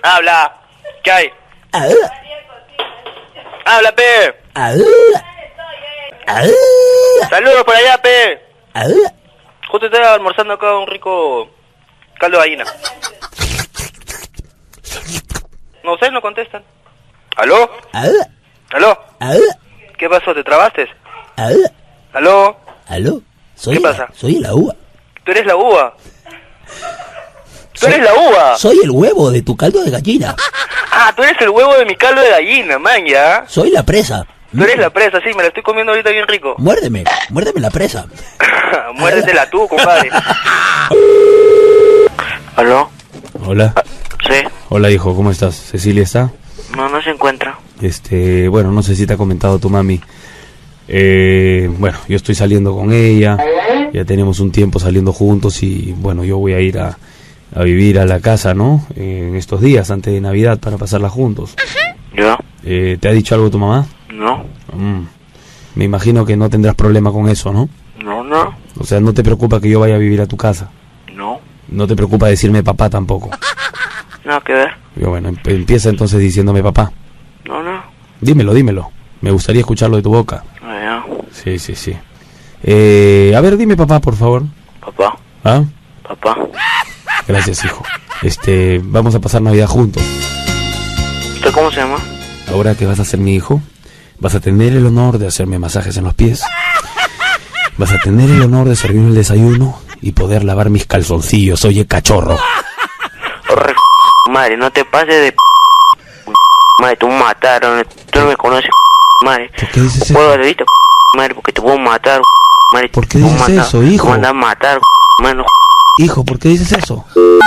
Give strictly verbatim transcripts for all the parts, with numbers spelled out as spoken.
Habla. ¿Qué hay? Ah, Habla, pe. ah, ah, Saludos por allá, pe. ah. Justo estaba almorzando acá un rico caldo de gallina. No sé, no contestan. ¿Aló? Ah, ¿Aló? ah, ¿Qué pasó? ¿Te trabaste? ah. ¿Aló? ¿Aló? Soy ¿Qué la- pasa? Soy la uva. ¿Tú eres la uva? ¿Tú Soy- eres la uva? Soy el huevo de tu caldo de gallina. Ah, tú eres el huevo de mi caldo de gallina, man, ya. Soy la presa. Tú eres la presa, sí, me la estoy comiendo ahorita bien rico. Muérdeme, muérdeme la presa. Muérdetela tú, compadre. ¿Aló? Hola. Sí. Hola, hijo, ¿cómo estás? ¿Cecilia está? No, no se encuentra. Este, bueno, no sé si te ha comentado tu mami. Eh, bueno, yo estoy saliendo con ella. Ya tenemos un tiempo saliendo juntos y, bueno, yo voy a ir a, a vivir a la casa, ¿no? Eh, en estos días, antes de Navidad, para pasarla juntos. ¿Ya? Eh, ¿te ha dicho algo tu mamá? No. Mm, me imagino que no tendrás problema con eso, ¿no? No, no. O sea, no te preocupa que yo vaya a vivir a tu casa. No. No te preocupa decirme papá tampoco. Nada que ver. Yo, bueno, em- empieza entonces diciéndome papá. No, no. Dímelo, dímelo. Me gustaría escucharlo de tu boca. Ah, ya. Sí, sí, sí. Eh, a ver, dime papá, por favor. Papá. ¿Ah? Papá. Gracias, hijo. Este, vamos a pasar Navidad juntos. ¿Usted cómo se llama? Ahora que vas a ser mi hijo, vas a tener el honor de hacerme masajes en los pies. Vas a tener el honor de servirme el desayuno y poder lavar mis calzoncillos. Oye, cachorro. Horre, madre, no te pases de madre, tú me mataron, tú no me conoces, madre. ¿Por qué dices Puedo eso? ahorita, madre, porque te puedo matar, madre. ¿Por qué te puedo dices matar, eso, hijo? Me mandan a matar, mano. Hijo, ¿por qué dices eso?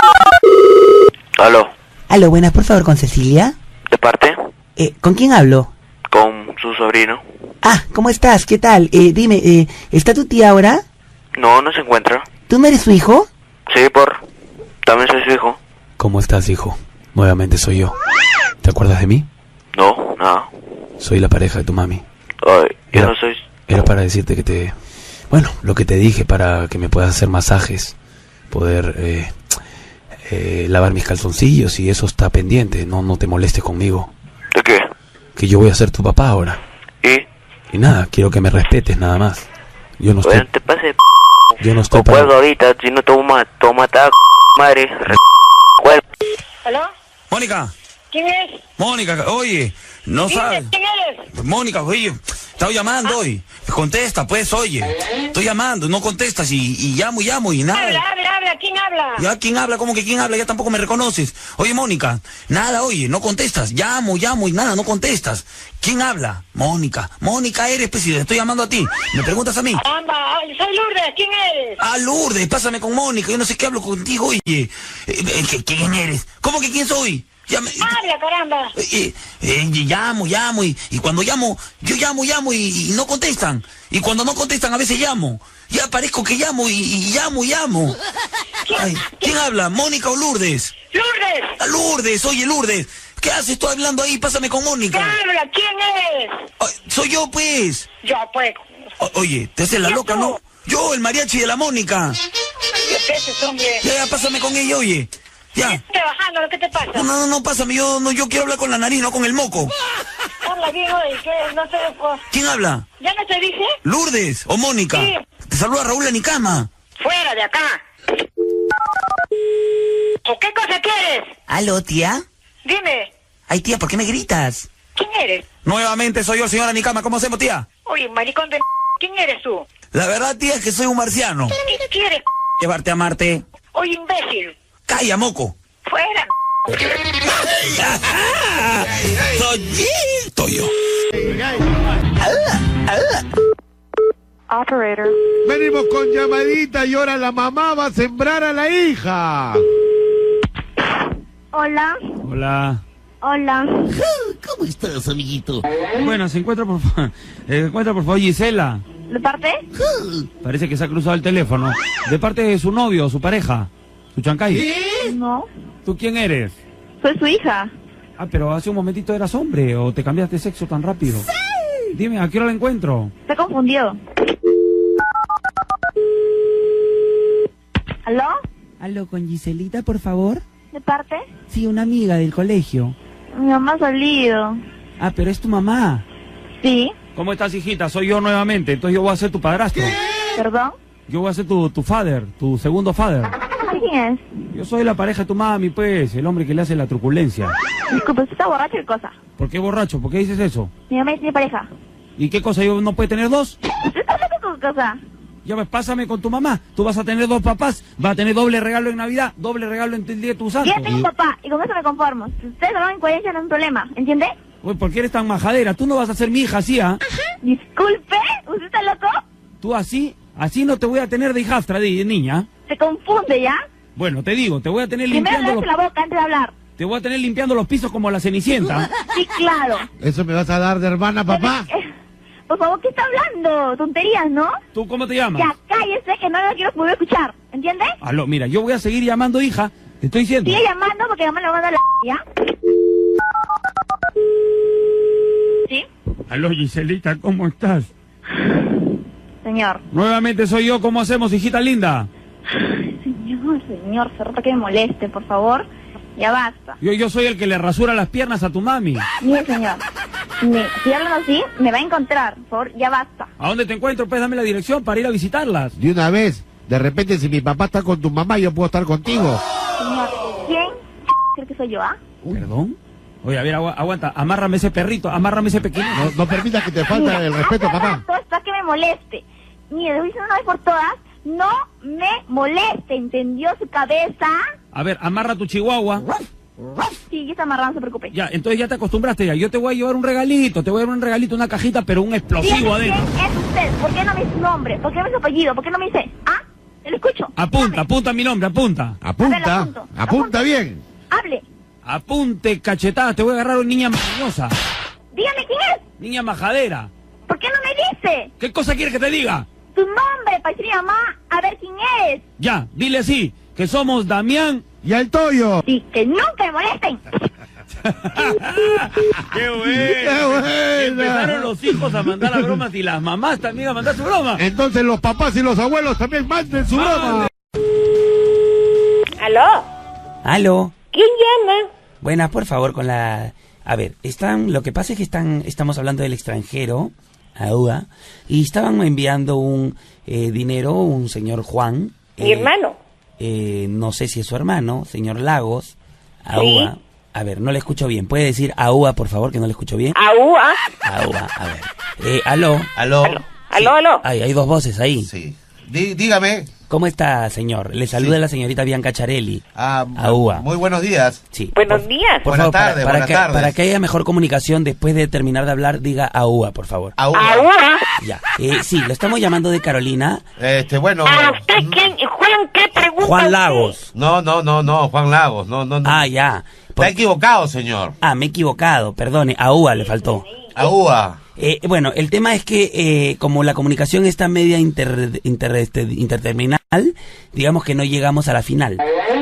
Aló, Aló, buenas, por favor, con Cecilia. ¿de parte? Eh, ¿con quién hablo? Con su sobrino. Ah, ¿cómo estás? ¿Qué tal? Eh, dime, eh, ¿está tu tía ahora? No, no se encuentra. ¿Tú no eres su hijo? Sí, por... También soy su hijo. ¿Cómo estás, hijo? Nuevamente soy yo. ¿Te acuerdas de mí? No, nada. Soy la pareja de tu mami. Ay, yo Era- no soy... Era para decirte que te... Bueno, lo que te dije para que me puedas hacer masajes, poder eh, eh, lavar mis calzoncillos y eso está pendiente, no, no te molestes conmigo. ¿De qué? Que yo voy a ser tu papá ahora. ¿Y? Y nada, quiero que me respetes nada más. Yo no Bueno, estoy... te pases Yo no estoy o puedo para... ahorita, si no te voy a ma- te voy a matar, madre. Re... Cuerpo. ¿Aló? Mónica, ¿Quién es? Mónica, oye, no sabes. Dime, ¿quién eres? Mónica, oye, estaba llamando hoy. Contesta, pues, oye. Estoy llamando, no contestas y, y llamo y llamo y nada. Habla, habla, habla, ¿quién habla? Ya, ¿quién habla? ¿Cómo que quién habla? Ya tampoco me reconoces. Oye, Mónica, nada, oye, no contestas. Llamo, llamo y nada, no contestas. ¿Quién habla? Mónica. Mónica eres, pues, si te estoy llamando a ti. ¿Me preguntas a mí? Caramba, soy Lourdes, ¿quién eres? Ah, Lourdes, pásame con Mónica. Yo no sé qué hablo contigo, oye. Eh, eh, ¿qué- ¿Quién eres? ¿Cómo que quién soy? Ya me- Habla, caramba. Eh, eh, y llamo, llamo, y, y cuando llamo, yo llamo, llamo y, y no contestan. Y cuando no contestan, a veces llamo. Ya parezco que llamo y, y llamo, llamo. Ay, ¿quién habla? ¿Mónica o Lourdes? Lourdes, Ah, Lourdes, oye, Lourdes. ¿Qué haces tú hablando ahí? Pásame con Mónica. habla, ¿quién eres? Ay, soy yo, pues. Yo, pues. O- oye, te haces la ¿Quién loca, tú? ¿no? Yo, el mariachi de la Mónica. ¿Qué es ese hombre? Ya, ya, pásame con ella, oye. Ya. Estoy trabajando, ¿qué te pasa? No, no, no, no, pásame. Yo, no, yo quiero hablar con la nariz, no con el moco. Habla bien hoy, ¿qué? No sé, pues. ¿Quién habla? ¿Ya no te dije? ¿Lourdes o Mónica? Sí. Te saluda Raúl Anicama. Fuera de acá. ¿O qué cosa quieres? Aló, tía. Dime, Ay, tía, ¿por qué me gritas? ¿quién eres? Nuevamente soy yo, el señor Anicama. ¿Cómo hacemos, tía? Oye, maricón de... ¿Quién eres tú? La verdad, tía, es que soy un marciano. ¿Qué quieres? Llevarte a Marte. Oye, imbécil. Calla, moco. Fuera. Soy soy yo. Operator. Venimos con llamadita y ahora la mamá va a sembrar a la hija. Hola, Hola. hola. ¿Cómo estás, amiguito? Bueno, se encuentra por favor... Se encuentra por favor Gisela. ¿De parte? Parece que se ha cruzado el teléfono. De parte de su novio, su pareja. Su chancay. No, ¿Tú quién eres? soy su hija. Ah, pero hace un momentito eras hombre o te cambiaste de sexo tan rápido. ¡Sí! Dime, ¿a qué hora la encuentro? Se confundió. ¿Aló? Aló, con Giselita, por favor. ¿De parte? Sí, una amiga del colegio. Mi mamá ha salido. Ah, pero es tu mamá. Sí. ¿Cómo estás, hijita? Soy yo nuevamente, entonces yo voy a ser tu padrastro. ¿Perdón? Yo voy a ser tu, tu father, tu segundo father. ¿Quién es? Yo soy la pareja de tu mami, pues, el hombre que le hace la truculencia. Disculpe, ¿usted está borracho o qué cosa? ¿Por qué borracho? ¿Por qué dices eso? Mi mamá tiene pareja. ¿Y qué cosa? ¿Yo no puede tener dos? ¿Usted está loco con qué cosa? Ya ves, pásame con tu mamá. Tú vas a tener dos papás, vas a tener doble regalo en Navidad, doble regalo en el día de tu santo. Yo tengo un papá y con eso me conformo. Si ustedes no van en coherencia no es un problema, ¿entiende? Uy, ¿por qué eres tan majadera? Tú no vas a ser mi hija así, ¿ah? Disculpe, ¿usted está loco? Tú así, así no te voy a tener de hijastra, de niña. Se confunde, ¿ya? Bueno, te digo, te voy a tener Primero limpiando lávese los... la boca antes de hablar. Te voy a tener limpiando los pisos como la Cenicienta. Sí, claro. ¿Eso me vas a dar de hermana, papá? Eh, Por favor, ¿qué está hablando? Tonterías, ¿no? ¿Tú cómo te llamas? Ya cállese que no lo quiero volver a escuchar, ¿entiende? Aló, mira, yo voy a seguir llamando hija, te estoy diciendo. Sigue llamando porque mamá le manda la... ¿ya? ¿Sí? Aló, Giselita, ¿cómo estás? Señor. Nuevamente soy yo, ¿cómo hacemos, hijita linda? Señor, señor, se rota que me moleste, por favor. Ya basta. Yo, yo soy el que le rasura las piernas a tu mami. Mire, señor. Me, si hablan así, me va a encontrar. Por favor, ya basta. ¿A dónde te encuentro? Pues dame la dirección para ir a visitarlas. De una vez, de repente si mi papá está con tu mamá, yo puedo estar contigo. Señor, ¿quién cree que soy yo, ah? ¿Perdón? Oye, a ver, agu aguanta, amárrame ese perrito, amárrame ese pequeño. No, no permitas que te falte el respeto, papá. Todo está que me moleste. Mire, le voy diciendo una vez por todas, no me moleste, ¿entendió su cabeza? A ver, amarra tu chihuahua. Sí, ya está amarrado, no se preocupe. Ya, entonces ya te acostumbraste ya. Yo te voy a llevar un regalito, te voy a llevar un regalito, una cajita, pero un explosivo Dígame adentro. ¿quién es usted? ¿Por qué no me dice su nombre? ¿Por qué no me dice su apellido? ¿Por qué no me dice? ¿Ah? ¿Le escucho? Apunta, Dígame. apunta mi nombre, apunta. A ver, Apunta, apunto. apunta Apunto. bien. Hable. Apunte, cachetada, te voy a agarrar una niña mañosa. Dígame quién es. Niña majadera. ¿Por qué no me dice? ¿Qué cosa quieres que te diga? Su nombre, para decirle a mamá, a ver quién es. Ya, dile así, que somos Damián. ¿Y el Toyo? Sí, que nunca me molesten. ¡Qué bueno! ¡Qué buena! Empezaron los hijos a mandar las bromas y las mamás también a mandar su broma. Entonces los papás y los abuelos también manden su broma. ¿Aló? Aló. ¿Quién llama? Buenas, por favor, con la... A ver, están... Lo que pasa es que están... Estamos hablando del extranjero, AUA, y estaban enviando un eh, dinero, un señor Juan. Mi eh, hermano. Eh, no sé si es su hermano, señor Lagos, AUA. Sí. A ver, no le escucho bien. ¿Puede decir AUA, por favor, que no le escucho bien? Aúa. AUA, a ver. Eh, aló. Aló. Aló, aló, aló. Ay, hay dos voces ahí. Sí. Dí- dígame. ¿Cómo está, señor? Le saluda Sí. la señorita Bianca Charelli. Ah, AUA. Muy buenos días. Sí. Buenos por- días. Por Buenas favor, para- tardes, para, buenas que, tardes. para que haya mejor comunicación, después de terminar de hablar, diga AUA, por favor. Aúa. Aúa. Ya. Eh, sí, lo estamos llamando de Carolina. Este, bueno. ¿A usted quién? Juan, ¿qué pregunta? Juan usted? Lagos. No, no, no, no, Juan Lagos. No, no, no. Ah, ya. Por- Está equivocado, señor. Ah, me he equivocado, perdone. AUA le faltó. Aúa. Eh, bueno, el tema es que eh, como la comunicación está media inter, inter- este, interterminal, digamos que no llegamos a la final.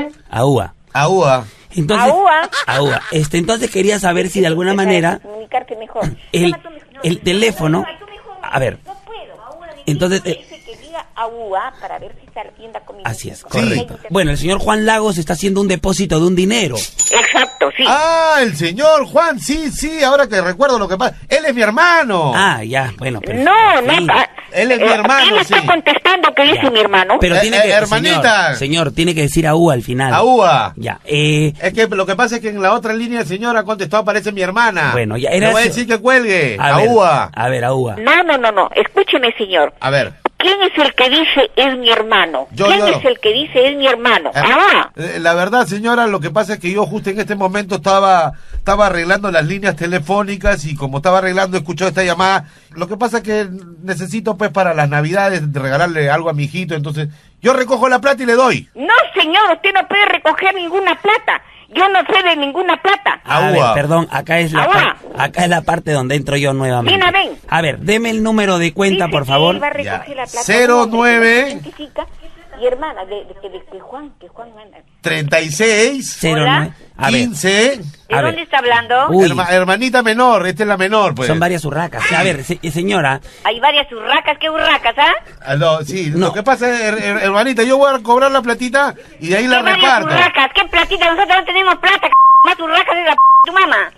AUA. Aúa. Entonces, AUA. AUA. Este, entonces quería saber si de alguna manera Comunicarte mejor. el, Llama tú mejor. No, el no, teléfono... no, tú mejor. A ver, No puedo. Aúa dice- entonces... eh, dice que diga Aúa para ver si se atienda conmigo. así es, Sí. correcto. Bueno, el señor Juan Lagos está haciendo un depósito de un dinero. Exacto, sí. Ah, el señor Juan, sí, sí, ahora que recuerdo lo que pasa. Él es mi hermano. Ah, ya, bueno, pero... No, no. sí. ah, Él es mi eh, hermano, ¿Quién está sí. contestando que dice Ya. mi hermano? Pero Eh, tiene eh, que... hermanita. Señor, señor, tiene que decir AUA al final. Aúa. Ya, eh... Es que lo que pasa es que en la otra línea el señor ha contestado, aparece mi hermana. Bueno, ya era Le voy a eso. decir que cuelgue. A ver, Aúa. a ver, AUA. No, no, no, no. Escúcheme, señor. A ver. ¿Quién es el que dice es mi hermano? Yo, ¿Quién yo. es el que dice es mi hermano? Eh, Ah, eh, La verdad, señora, lo que pasa es que yo justo en este momento estaba estaba arreglando las líneas telefónicas y como estaba arreglando, he escuchado esta llamada. Lo que pasa es que necesito, pues, para las Navidades regalarle algo a mi hijito. Entonces, yo recojo la plata y le doy. no, señor, usted no puede recoger ninguna plata. Yo no sé de ninguna plata. A ver, Agua. perdón, acá es la Agua. par- acá es la parte donde entro yo nuevamente. Ven, ven. A ver, deme el número de cuenta, Dice por que favor. él va a recoger Ya. la plata. Cero Un hombre nueve. que se identifica. Y hermana, de, de, de, de Juan, que Juan manda. treinta y seis. Cero Hola. nueve. A ver. quince. ¿De A dónde ver. está hablando? Uy. Herma- hermanita menor, esta es la menor, pues. Son varias urracas. A ver, se- señora, Hay varias urracas, ¿qué urracas, ah? Ah, no, sí, No. lo que pasa es, her- her- hermanita, yo voy a cobrar la platita y de ahí la ¿Qué varias reparto. urracas? ¿Qué platita? Nosotros no tenemos plata, c***. Más urracas de la p tu mamá.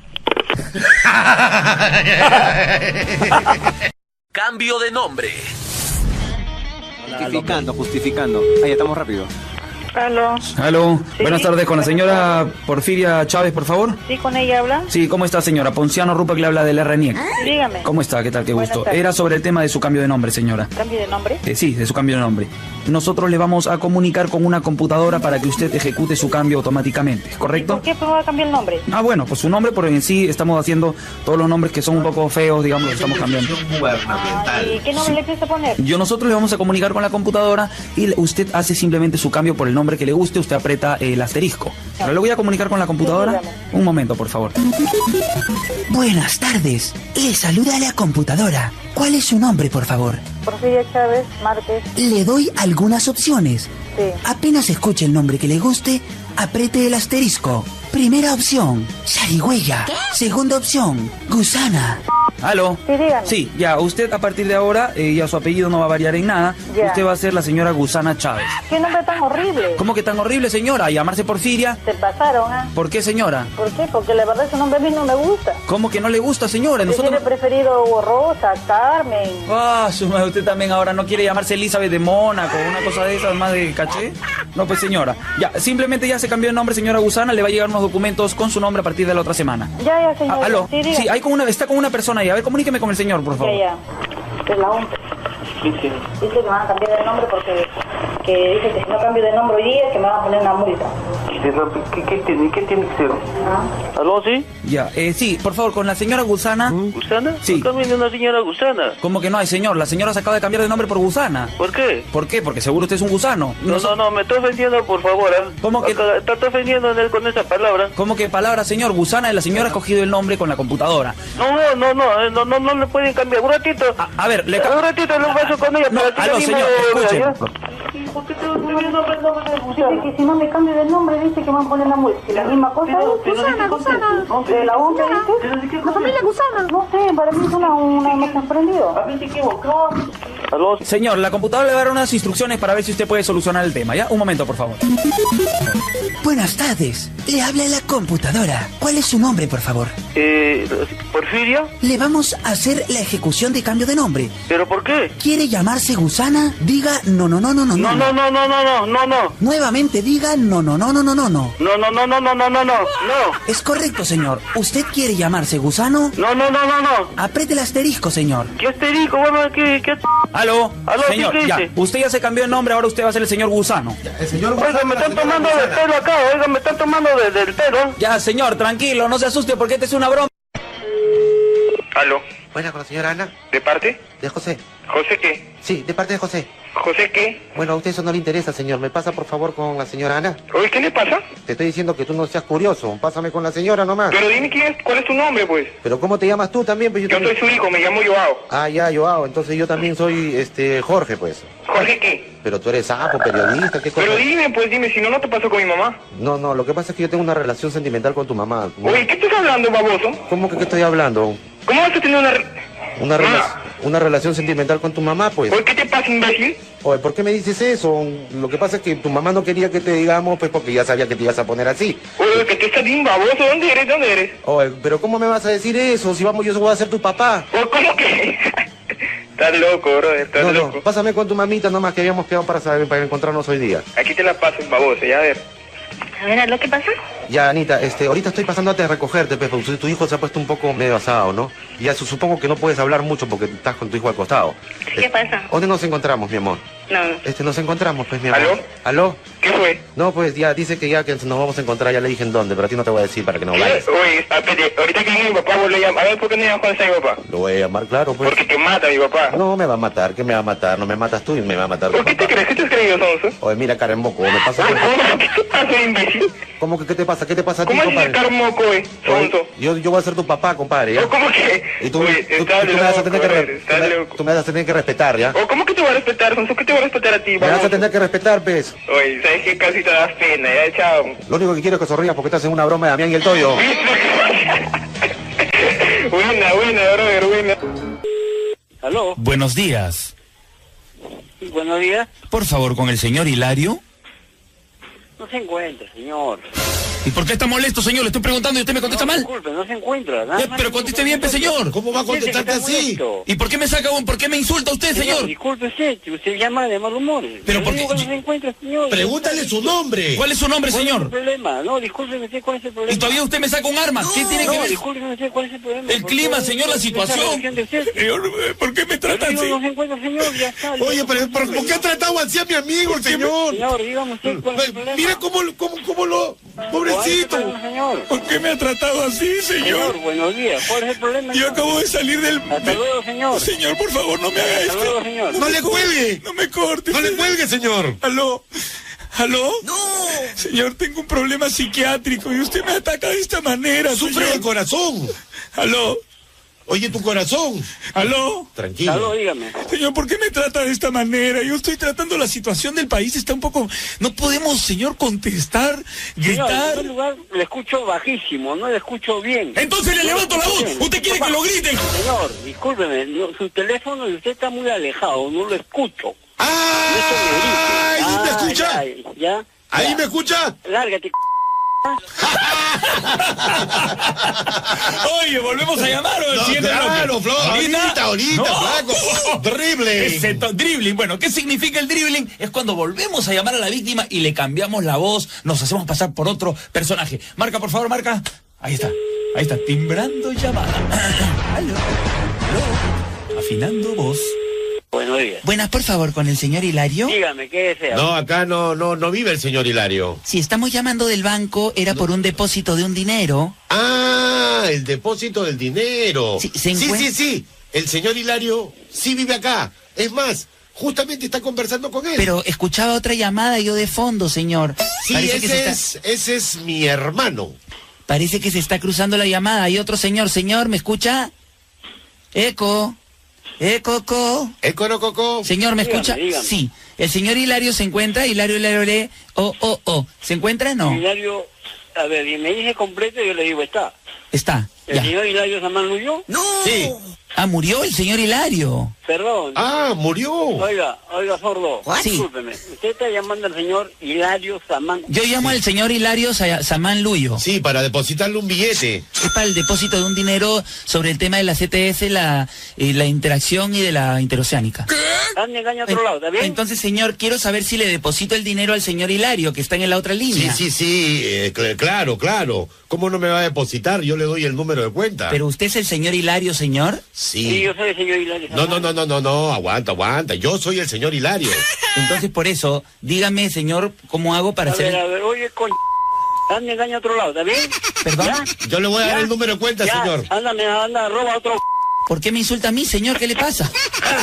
Cambio de nombre. Justificando, justificando. Ahí estamos rápido. Aló. Aló, Sí. buenas tardes, con la señora Porfiria Chávez, por favor. ¿Sí, con ella habla? Sí, ¿cómo está, señora? Ponciano Rupa, que le habla del R N I E C. Dígame. ¿Cómo está? ¿Qué tal? Qué Buenas gusto. tardes. Era sobre el tema de su cambio de nombre, señora. ¿Cambio de nombre? Eh, sí, de su cambio de nombre. Nosotros le vamos a comunicar con una computadora para que usted ejecute su cambio automáticamente, ¿correcto? ¿Por qué me va a cambiar el nombre? Ah, bueno, pues su nombre, porque en sí estamos haciendo todos los nombres que son un poco feos, digamos, los estamos cambiando. ¿Y qué nombre le piensa poner? Yo nosotros le vamos a comunicar con la computadora y le- usted hace simplemente su cambio por el nombre que le guste, usted aprieta el asterisco. Pero le voy a comunicar con la computadora. Un momento, por favor. Buenas tardes. Le saluda la computadora. ¿Cuál es su nombre, por favor? Porfiria Chávez Márquez. Le doy algunas opciones. Sí. Apenas escuche el nombre que le guste, apriete el asterisco. Primera opción, zarigüeya. Segunda opción, gusana. ¿Aló? Sí, dígame. Sí, ya, usted a partir de ahora, eh, ya su apellido no va a variar en nada. Ya. Usted va a ser la señora Gusana Chávez. ¿Qué nombre tan horrible? ¿Cómo que tan horrible, señora? ¿Llamarse Porfiria? Se pasaron, ¿ah? ¿Por qué, señora? ¿Por qué? Porque la verdad ese nombre a mí no me gusta. ¿Cómo que no le gusta, señora? Yo siempre he Nosotros... preferido Rosa, Carmen. Ah, su madre, usted también ahora no quiere llamarse Elizabeth de Mónaco, una cosa de esas más de caché. No, pues señora, ya, simplemente ya se cambió el nombre, señora Gusana, le va a llegar unos documentos con su nombre a partir de la otra semana. Ya, ya, señor. Ah, ¿aló? Sí, dígame. Sí, hay con una, está con una persona ahí, a ver, comuníqueme con el señor, por favor. Ya, ya. Es la once. Dice que me van a cambiar de nombre porque que dice que si no cambio de nombre hoy día que me van a poner una multa. ¿Qué, qué tiene, qué tiene que ser? ¿Ah? ¿Aló, sí? Ya, eh, sí, por favor, con la señora Gusana. ¿Gusana? Sí. Acá viene una señora Gusana. ¿Cómo que no hay, señor? La señora se acaba de cambiar de nombre por Gusana. ¿Por qué? ¿Por qué? Porque seguro usted es un gusano. No, no, no, me está ofendiendo, por favor. ¿eh? ¿Cómo que- Acá, está, está ofendiendo en él con esa palabra. ¿Cómo que palabra, señor? Gusana, la señora ha cogido el nombre con la computadora. No, no, no, no, eh, no, no, no le pueden cambiar. Un ratito. A, a ver, le ca- Un ratito lo paso con ella. No, para que aló, ella señor, mismo escuche. vea, ¿ya? ¿Por qué te vas a cambiar el nombre, el nombre de Gusana? Dice que si no me cambio de nombre dice que me van a poner una multa. Si la misma cosa. Gusana, Gusana. De la once dice. La familia Gusana. No sé, para mí es una, una me sorprendió. A mí se equivocó. Aló. Señor, la computadora le va a dar unas instrucciones para ver si usted puede solucionar el tema, ¿ya? Un momento, por favor. Buenas tardes. Le habla la computadora. ¿Cuál es su nombre, por favor? Eh, ¿Porfiria? Le vamos a hacer la ejecución de cambio de nombre. ¿Pero por qué? ¿Quiere llamarse Gusana? Diga no, no, no, no, no, No, no, no, no, no, no, no, no. Nuevamente diga no, no, no, no, no, no, no. No, no, no, no, no, no, no, no. No. Es correcto, señor. ¿Usted quiere llamarse Gusano? No, no, no, no, no. Apriete el asterisco, señor. ¿Qué asterisco? Bueno, ¿qué, qué? Aló, Aló, ¿sí señor, qué ya, dice? usted ya se cambió el nombre, ahora usted va a ser el señor Gusano. El señor Oiga, Gusana, me la están señora tomando del Gusana. pelo acá, oiga, me están tomando de- del pelo. Ya, señor, tranquilo, no se asuste porque esta es una broma. Aló, Buena, con la señora Ana. ¿de parte? De José. ¿José qué? Sí, de parte de José. ¿José qué? Bueno, a usted eso no le interesa, señor. ¿Me pasa, por favor, con la señora Ana? Oye, ¿qué le pasa? Te estoy diciendo que tú no seas curioso. Pásame con la señora nomás. Pero dime quién es, cuál es tu nombre, pues. Pero ¿cómo te llamas tú también? Pues Yo también- soy su hijo, me llamo Joao. Ah, ya, Joao. Entonces yo también soy, este, Jorge, pues. ¿Jorge qué? Pero tú eres sapo, periodista, ¿qué cosa? Pero dime, pues dime, si no, no te pasó con mi mamá. No, no, lo que pasa es que yo tengo una relación sentimental con tu mamá. Oye, ¿qué estás hablando, baboso? ¿Cómo que qué estoy hablando? ¿Cómo vas a tener una... re- Una, Ah. rela- una relación sentimental con tu mamá, pues. Oye, ¿qué te pasa, imbécil? Oye, ¿por qué me dices eso? Lo que pasa es que tu mamá no quería que te digamos, pues porque ya sabía que te ibas a poner así. Oye, que tú estás bien baboso, ¿dónde eres? ¿Dónde eres? Oye, pero ¿cómo me vas a decir eso? Si vamos, yo voy a ser tu papá. Oye, ¿cómo que? Estás loco, bro, estás No, loco. no, pásame con tu mamita nomás que habíamos quedado para saber, para encontrarnos hoy día. Aquí te la paso, baboso, ya a ver. A ver, ¿lo que pasa? Ya, Anita, este, ahorita estoy pasándote a recogerte, pues, porque tu hijo se ha puesto un poco medio asado, ¿no? Y ya su- supongo que no puedes hablar mucho porque estás con tu hijo al costado. ¿Qué pasa? ¿Dónde nos encontramos, mi amor? No. Este, nos encontramos, pues, mi amor. ¿Aló? ¿Aló? ¿Qué fue? No, pues ya, dice que ya que nos vamos a encontrar, ya le dije en dónde, pero a ti no te voy a decir para que no vayas. Oye, espérate, ahorita que viene mi papá, vuelve a llamar. A ver, ¿por qué no llamas cuando sea mi papá? Lo voy a llamar, claro, pues. Porque te mata mi papá. No, me va a matar, ¿qué me va a matar? No me matas tú y me va a matar tu ¿Por qué te papá. crees? ¿Qué te has creído, Sonso? Oye, mira, Caremboco, me pasa... ¿Qué te pasa, imbécil? ¿Cómo que qué te pasa? ¿Qué te pasa a ti, ¿Cómo así compadre? carmoco, eh? Oye, Sonso. yo, yo voy a ser tu papá, compadre, ¿ya? ¿O cómo que? Y tú, Oye, tú- tú estás me vas a loco, tener que re- eres, estás tú me- loco. tú me vas a tener que respetar, ¿ya? ¿O cómo que te voy a respetar, Sonso? ¿Qué te voy a respetar a ti, Me vas vamos. a tener que respetar, pez. Oye, ¿sabes qué? Casi te das pena, ya, chao. Lo único que quiero es que sonrías porque estás en una broma de Damián y el Toyo. Buena, buena, brother, buena. ¿Aló? Buenos días. Buenos días. Por favor, con el señor Hilario. No se encuentra, señor. ¿Y por qué está molesto, señor? Le estoy preguntando y usted me contesta no, mal. Disculpe, no se encuentra. Nada Eh, más pero que conteste no bien, pe, señor. ¿Cómo va a contestarte así? ¿Y por qué me saca un, por qué me insulta usted, señor? Disculpe usted, usted llama de mal humor. Pero por qué- no se encuentra, señor. Pregúntale su nombre. ¿Cuál es su nombre, ¿Cuál señor? es el problema? No, discúlpeme usted, ¿cuál es el problema? Y todavía usted me saca un arma. ¿Qué tiene no, que ver? discúlpeme usted, ¿cuál es el problema? El ¿Por clima, qué? señor, la ¿Esa situación. reacción de usted? Señor, ¿por qué me trata Pero así? no se encuentra, señor, ya está. Oye, pero ¿por, ¿por qué ha tratado así a mi amigo, el señor? Señor, dígame usted, ¿cuál es el problema? Mira cómo, cómo, cómo lo... Pobrecito. ¿Cuál es el problema, señor? ¿Por qué me ha tratado así, señor? Señor, buenos días. ¿Cuál es el problema? Yo acabo de salir del... Hasta luego, señor. Señor, por favor, no me haga Hasta esto. luego, señor. No le cuelgue. No me corte. No le cuelgue, señor. ¿Aló? ¿Aló? ¡No! Señor, tengo un problema psiquiátrico y usted me ataca de esta manera, Sufre señor. el corazón. ¿Aló? Oye, tu corazón. ¿Aló? Tranquilo. Aló, dígame. Señor, ¿por qué me trata de esta manera? Yo estoy tratando la situación del país, está un poco... No podemos, señor, contestar, Señor, en gritar... primer lugar, le escucho bajísimo, no le escucho bien. Entonces le No levanto la escucho voz. bien. ¿Usted quiere que lo grite? Señor, discúlpeme, no, su teléfono y usted está muy alejado, no lo escucho. ¡Ah! No se me grite. ¿Ahí me Ah, escucha? Ya, ya. ¿Ahí ya. me escucha? Lárgate, c***. Oye, ¿volvemos a llamar o el No, siguiente claro, bloque? Flor, ahorita, ahorita, flaco. Dribbling. Ese to- dribbling. Bueno, ¿qué significa el dribbling? Es cuando volvemos a llamar a la víctima y le cambiamos la voz, nos hacemos pasar por otro personaje. Marca, por favor, marca. Ahí está, ahí está, timbrando llamada. Aló, aló. Afinando voz. Buenos días. Buenas, por favor, con el señor Hilario. Dígame, ¿qué desea? No, acá no, no, no vive el señor Hilario. Si estamos llamando del banco, era por un depósito de un dinero. Ah, el depósito del dinero. Sí, se sí, encuent- sí, sí. El señor Hilario sí vive acá. Es más, justamente está conversando con él. Pero escuchaba otra llamada yo de fondo, señor. sí, Parece que se ese está- es, ese es mi hermano. Parece que se está cruzando la llamada. Hay otro señor. Señor, ¿me escucha? Eco. Eco, co. ¿Eco no, Coco? Señor, ¿me Dígame, escucha? dígame. Sí. El señor Hilario se encuentra. Hilario, Hilario, le. O, o, o. ¿Se encuentra? No. Hilario, a ver, y me dice completo y yo le digo, está. Está. ¿El Ya. señor Hilario Samán Luyo? ¡No! Sí. Ah, murió el señor Hilario. Perdón. Ah, murió. Oiga, oiga, sordo. ¿What? Sí. Discúlpeme. Usted está llamando al señor Hilario Samán. Yo llamo al señor Hilario Sa- Samán Luyo. Sí, para depositarle un billete. Es para el depósito de un dinero sobre el tema de la C T S, la, eh, la interacción y de la interoceánica. Ande engaña a otro lado, ¿está bien? Entonces, señor, quiero saber si le deposito el dinero al señor Hilario, que está en la otra Sí, línea. sí, sí, eh, cl- claro, claro. ¿Cómo no me va a depositar? Yo le doy el número de cuenta. Pero usted es el señor Hilario, señor. Sí, Sí. yo soy el señor Hilario No, Samán. no, no, no, no, no, aguanta, aguanta. Yo soy el señor Hilario. Entonces, por eso, dígame, señor, ¿cómo hago para A hacer... ver, a ver, oye, con... Ande engaña a otro lado, ¿está bien? ¿Perdón? ¿Ya? Yo le voy a dar ¿Ya? el número de cuenta, Ya, señor. ándame, anda, roba otro... ¿Por qué me insulta a mí, señor? ¿Qué le pasa?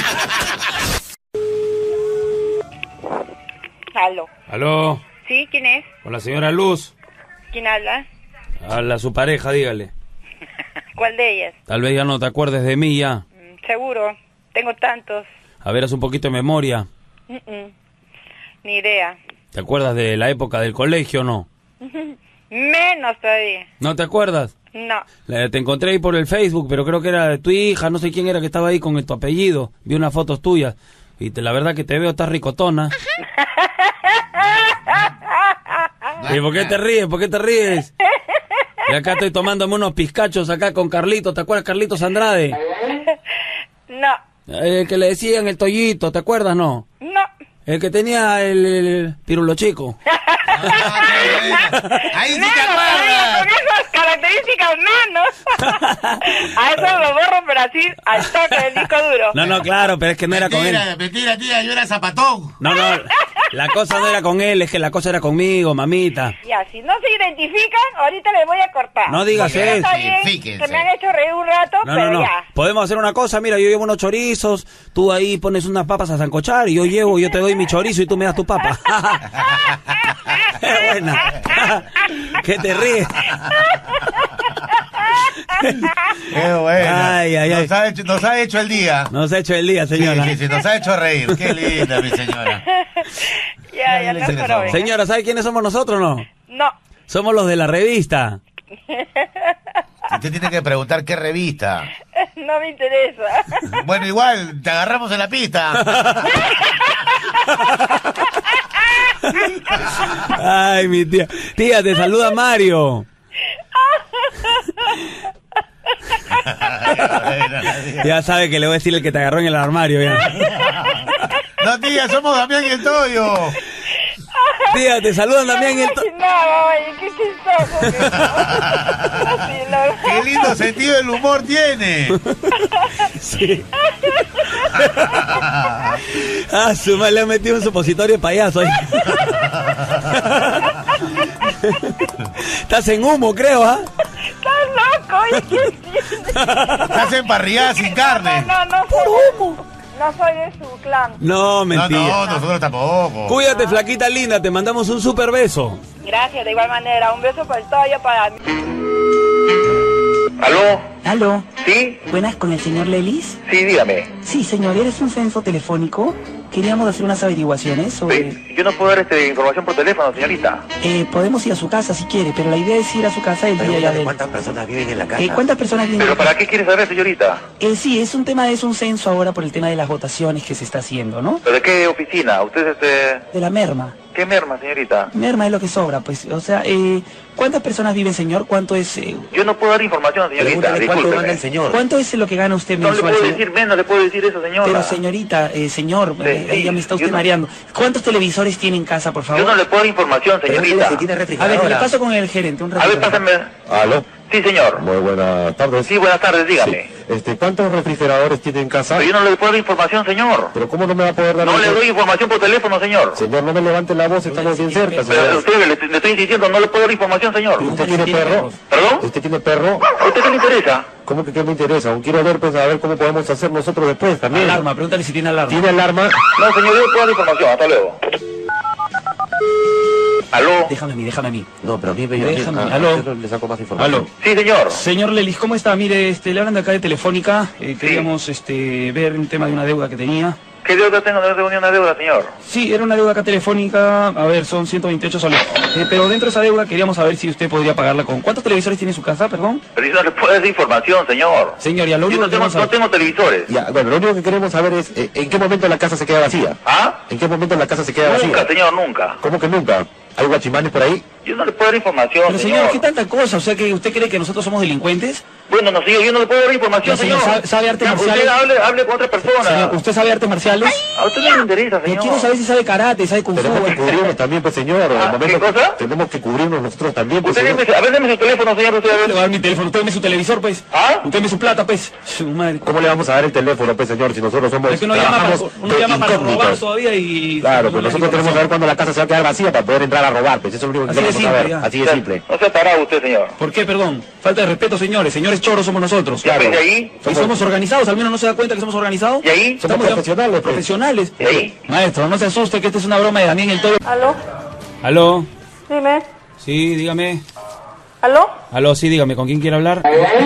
Aló. Aló, ¿Sí? ¿Quién es? con la señora Luz. ¿Quién habla? Habla su pareja, dígale. ¿Cuál de ellas? Tal vez ya no te acuerdes de mí ya. Mm, Seguro. Tengo tantos. A ver, haz un poquito de memoria. Mm, mm. Ni idea. ¿Te acuerdas de la época del colegio o no? Menos todavía. ¿No te acuerdas? No. La- te encontré ahí por el Facebook, pero creo que era de tu hija, no sé quién era que estaba ahí con tu apellido. Vi unas fotos tuyas. Y te, la verdad que te veo, estás ricotona. ¿Y por qué te ríes? ¿Por qué te ríes? Y acá estoy tomándome unos pizcachos acá con Carlitos. ¿Te acuerdas Carlitos Andrade? No. El que le decían el Toyito, ¿te acuerdas, no? No. El que tenía el, el pirulo chico. Ahí sí te Menos todavía, con esas características menos. A eso lo borro, pero así al toque del disco duro. No, no, claro, pero es que no era con él. Mentira, mentira, tía, yo era zapatón. No, no, la cosa no era con él, es que la cosa era conmigo, mamita. Ya, si no se identifican, ahorita les voy a cortar. No digas Porque eso. está bien, Identifíquense. que me han hecho reír un rato, No, pero no, no. ya. Podemos hacer una cosa, mira, yo llevo unos chorizos, tú ahí pones unas papas a sancochar y yo llevo, yo te doy mi chorizo y tú me das tu papa. Qué buena. ¿Qué te ríes? Qué bueno. Ay, ay, ay. Nos ha hecho, nos ha hecho el día. Nos ha hecho el día, señora. Sí, sí, sí, nos ha hecho reír. Qué linda, mi señora. Ya, ya, no, pero venga. Señora, ¿sabe quiénes somos nosotros, no? No. Somos los de la revista. Usted tiene que preguntar qué revista. No me interesa. Bueno, igual, te agarramos en la pista. Ay, mi tía. Tía, te saluda Mario. Ya sabe que le voy a decir el que te agarró en el armario. Ya. No, tía, somos Damián y el Toyo. Tía, te saludan Damián y el Toyo. Qué chistoso. Qué lindo sentido del humor tiene. Sí. Ah, su madre, le ha metido un supositorio de payaso ahí. Estás en humo, creo, ¿ah? Estás loco, ¿qué Estás emparrillada sin carne. No, no, no soy, humo. No soy de su clan. No, mentira. No, no, nosotros tampoco. Cuídate, flaquita linda, te mandamos un super beso. Gracias, de igual manera. Un beso para el Toyo, para mí. ¿Aló? ¿Aló? ¿Sí? ¿Buenas con el señor Lelis? Sí, dígame. Sí, señor, ¿eres un censo telefónico? Queríamos hacer unas averiguaciones sobre... Sí, yo no puedo dar este, información por teléfono, señorita. Eh, podemos ir a su casa si quiere, pero la idea es ir a su casa el día ya de... ¿Cuántas personas viven en la casa? Eh, ¿Cuántas personas viven? ¿Pero para qué quiere saber, señorita? Eh, sí, es un tema, es un censo ahora por el tema de las votaciones que se está haciendo, ¿no? ¿Pero de qué oficina? ¿Usted es este...? De la merma. ¿Qué merma, señorita? Merma es lo que sobra, pues, o sea, eh, ¿cuántas personas viven, señor? ¿Cuánto es...? Eh... Yo no puedo dar información, señorita, ¿Cuánto gana el señor? ¿Cuánto es lo que gana usted No le mensual, puedo señor? decir menos, le puedo decir eso, señora. Pero señorita, eh, señor, Sí, eh, sí, ya me está usted yo no- mareando. ¿Cuántos televisores tiene en casa, por favor? Yo no le puedo dar información, señorita. A ver, le paso con el gerente un A ver, ratito. pásame... ¿Aló? Sí, señor. Muy buenas tardes. Sí, buenas tardes, dígame. Sí. Este, ¿cuántos refrigeradores tiene en casa? Pero yo no le puedo dar información, señor. ¿Pero cómo no me va a poder dar No le info- doy información por teléfono, señor. Señor, no me levante la voz, estamos bien cerca, Pero señor. usted, le, le estoy insistiendo, no le puedo dar información, señor. ¿Usted tiene perro? ¿Perdón? ¿Usted tiene perro? ¿A usted qué le interesa? ¿Cómo que qué me interesa? Aún quiero ver, pues, a ver cómo podemos hacer nosotros después también. Alarma, pregúntale si tiene alarma. ¿Tiene alarma? No, señor, yo le puedo dar información. Hasta luego. ¿Aló? Déjame a mí, déjame a mí. No, pero a mí me Déjame, a- aló. yo le saco más información. Aló. Sí, señor. Señor Lelis, ¿cómo está? Mire, este, le hablan de acá de Telefónica. Eh, queríamos este, ver un tema de una deuda que tenía. ¿Qué deuda tengo? No tengo ni una deuda, señor. Sí, era una deuda acá telefónica. A ver, son ciento veintiocho soles. Eh, pero dentro de esa deuda queríamos saber si usted podría pagarla con... ¿Cuántos televisores tiene en su casa, perdón? Pero yo no le puedo dar información, señor. Señor, ya lo Yo único no que tengo, queremos no saber... tengo televisores. Ya, bueno, lo único que queremos saber es, eh, ¿en qué momento la casa se queda vacía? ¿Ah? ¿En qué momento la casa se queda vacía? Nunca, señor, nunca. ¿Cómo que nunca? ¿Hay guachimanes por ahí? Yo no le puedo dar información, Pero señor, ¿qué tanta cosa? O sea, que ¿usted cree que nosotros somos delincuentes? Bueno, no, señor, yo no le puedo dar información, No, señor, señor. ¿sabe- sabe artes Ya, marciales? Usted hable, hable con otra persona. Señor, ¿usted sabe artes marciales? A usted no le interesa, Yo señor. quiero saber si sabe karate, sabe kung fu. Tenemos que cubrirnos también, pues, señor. En el Ah, momento ¿qué cosa? que tenemos que cubrirnos nosotros también, pues, Usted señor. deme, a ver, deme su teléfono, señor. Usted, a Le ver. va a dar mi teléfono, usted deme su televisor, pues. ¿Ah? Usted deme su plata, pues. Su madre. ¿Cómo le vamos a dar el teléfono, pues, señor, si nosotros somos... Es que uno llama para, trabajamos uno de llama para incógnitos? robar todavía y... Claro, pues nosotros tenemos que saber cuándo la casa se va a quedar vacía para poder entrar a robar, pues eso es lo único que Así de queremos simple, saber. ya. Así de simple. No se ha parado usted, señor. ¿Por qué, perdón? Falta de respeto, señores. Señores choros somos nosotros. ¿Ya ves de ahí? Y somos organizados, al menos no se da cuenta que somos organizados. ¿Y ahí? Somos Estamos ya- profesionales, pues. Profesionales. ¿Y ahí? Maestro, no se asuste que esta es una broma de Damián el Toyo. ¿Aló? ¿Aló? Dime. Sí, dígame. ¿Aló? Aló, sí, dígame, ¿con quién quiere hablar?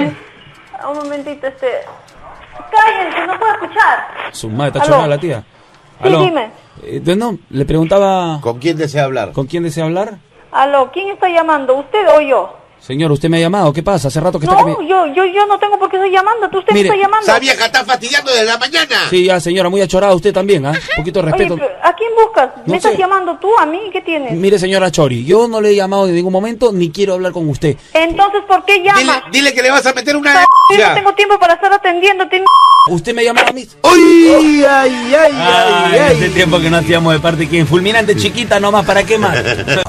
Un momentito, este... Cállense, no puedo escuchar. Su madre, está Aló. chorrada la tía. Sí, Aló. dime. Eh, de- no, le preguntaba... ¿Con quién desea hablar? ¿Con quién desea hablar? ¿Aló? ¿Quién está llamando? ¿Usted o yo? Señor, usted me ha llamado, ¿qué pasa? Hace rato que está... No, que me- yo, yo, yo no tengo por qué estar llamando. ¿Tú usted Mire, me está llamando? Esa vieja está fastidiando desde la mañana. Sí, ya, señora, muy achorada usted también, ¿ah? Un poquito de Oye, respeto. pero ¿a quién buscas? No ¿Me estás sé. llamando tú a mí? ¿Qué tienes? Mire, señora Chori, yo no le he llamado en ningún momento ni quiero hablar con usted. Entonces, ¿por qué llamas? Dile, dile que le vas a meter una... Yo no tengo tiempo para estar atendiéndote. Usted me llamaba a mí. ¡Uy! ¡Ay, ay, Ay, hace tiempo que no hacíamos de parte quién. Fulminante chiquita nomás, ¿para qué más?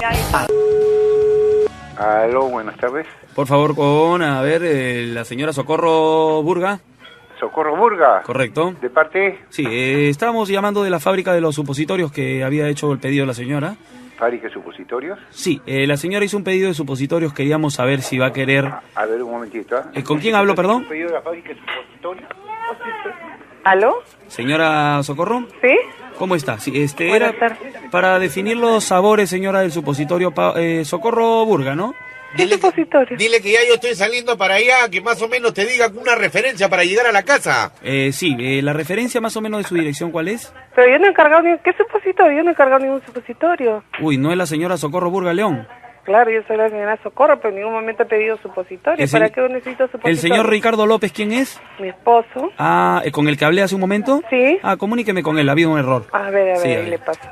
Aló, buenas tardes. Por favor, con, a ver, eh, la señora Socorro Burga. Socorro Burga. Correcto. ¿De parte? Sí, eh, estábamos llamando de la fábrica de los supositorios que había hecho el pedido la señora. ¿Fábrica de supositorios? Sí, eh, la señora hizo un pedido de supositorios, queríamos saber si va a querer... A ver, un momentito. ¿eh? Eh, ¿con quién hablo, perdón? ¿Un pedido de la fábrica de supositorios? ¿Aló? Señora Socorro. ¿Sí? ¿Cómo está? Sí, este Buenas era tardes. para definir los sabores, señora, del supositorio pa- eh, Socorro Burga, ¿no? Dile que, dile que ya yo estoy saliendo para allá, que más o menos te diga una referencia para llegar a la casa. Eh, sí, eh, la referencia más o menos de su dirección, ¿cuál es? Pero yo no he encargado ni... ¿Qué supositorio? Yo no he encargado ningún supositorio. Uy, ¿no es la señora Socorro Burga León? Claro, yo soy la señora Socorro, pero en ningún momento he pedido supositorio. El ¿Para se- qué necesito supositorio? ¿El señor Ricardo López quién es? Mi esposo. Ah, eh, ¿con el que hablé hace un momento? Sí. Ah, comuníqueme con él, ha habido un error. A ver, a ver, Sí, ahí a ver. le paso.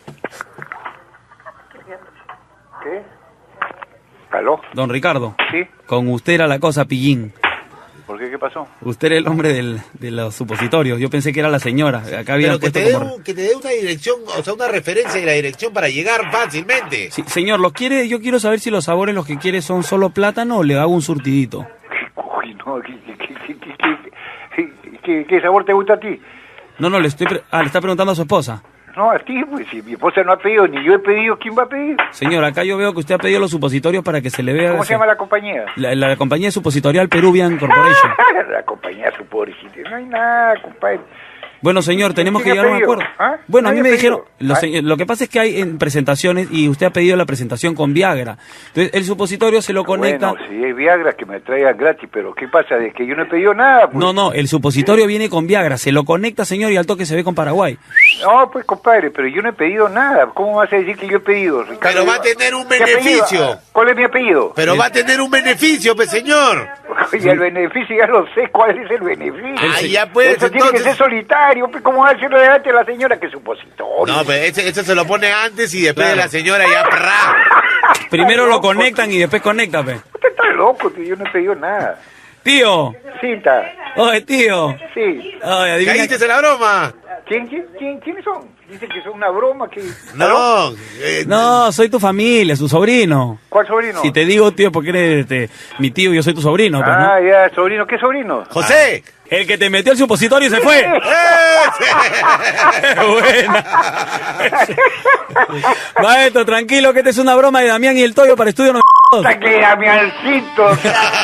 ¿Qué? ¿Aló? Don Ricardo. Sí. Con usted era la cosa, pillín. ¿Por qué? ¿Qué pasó? Usted era el hombre del, de los supositorios. Yo pensé que era la señora. Acá había Pero que puesto te, dé como... un- que te dé una dirección, o sea, una referencia y la dirección para llegar fácilmente. Sí, señor, ¿los quiere? Yo quiero saber si los sabores los que quiere son solo plátano o le hago un surtidito. Uy, no, ¿qué, qué, qué, qué, qué, qué, qué- qué sabor te gusta a ti? No, no, le estoy... pre- Ah, le está preguntando a su esposa. No, a ti, pues, si mi esposa no ha pedido, ni yo he pedido, ¿quién va a pedir? Señor, acá yo veo que usted ha pedido los supositorios para que se le vea... ¿Cómo se llama la compañía? La, la compañía supositorial Peruvian Corporation. La compañía Supositorio. No hay nada, compadre. Bueno, señor, tenemos que ¿Quién ha llegar a un pedido? acuerdo. ¿Ah? Bueno, a mí ¿Nadie me ha pedido? dijeron, lo, ¿Ah? se- lo que pasa es que hay en presentaciones y usted ha pedido la presentación con Viagra. Entonces, el supositorio se lo conecta... Bueno, si es Viagra, que me traigan gratis, pero ¿qué pasa? De que yo no he pedido nada, pues. No, no, el supositorio viene con Viagra, se lo conecta, señor, y al toque se ve con Paraguay. No, pues, compadre, pero yo no he pedido nada. ¿Cómo vas a decir que yo he pedido, Ricardo? Pero va a tener un ¿Qué apellido? beneficio. ¿Cuál es mi apellido? Pero va a tener un beneficio, pues, señor. Oye, el beneficio ya lo sé. ¿Cuál es el beneficio? Ah, ya puedes, Eso tiene entonces. que ser solitario. Pues, ¿cómo va a decirlo delante de la señora que es supositorio? No, pero ese, ese se lo pone antes y después de la señora ya... ¡prá! Primero lo conectan y después conecta, pe. Usted está loco, tío. Yo no he pedido nada. Tío. Cinta. Oye, tío. Sí. Ay, adivina- ¿Caíste en la broma? ¿Quién, quién, quién, ¿Quiénes son? Dicen que son una broma. Que... No. eh, No, soy tu familia, su sobrino. ¿Cuál sobrino? Si te digo, tío, porque eres este, mi tío, yo soy tu sobrino. pues, ¿no? Ah, ya, sobrino. ¿Qué sobrino? José. El que te metió el supositorio y se fue. Buena. Maestro, tranquilo, que esta es una broma de Damián y el Toyo para Estudio noventa y dos. Que Damiancito.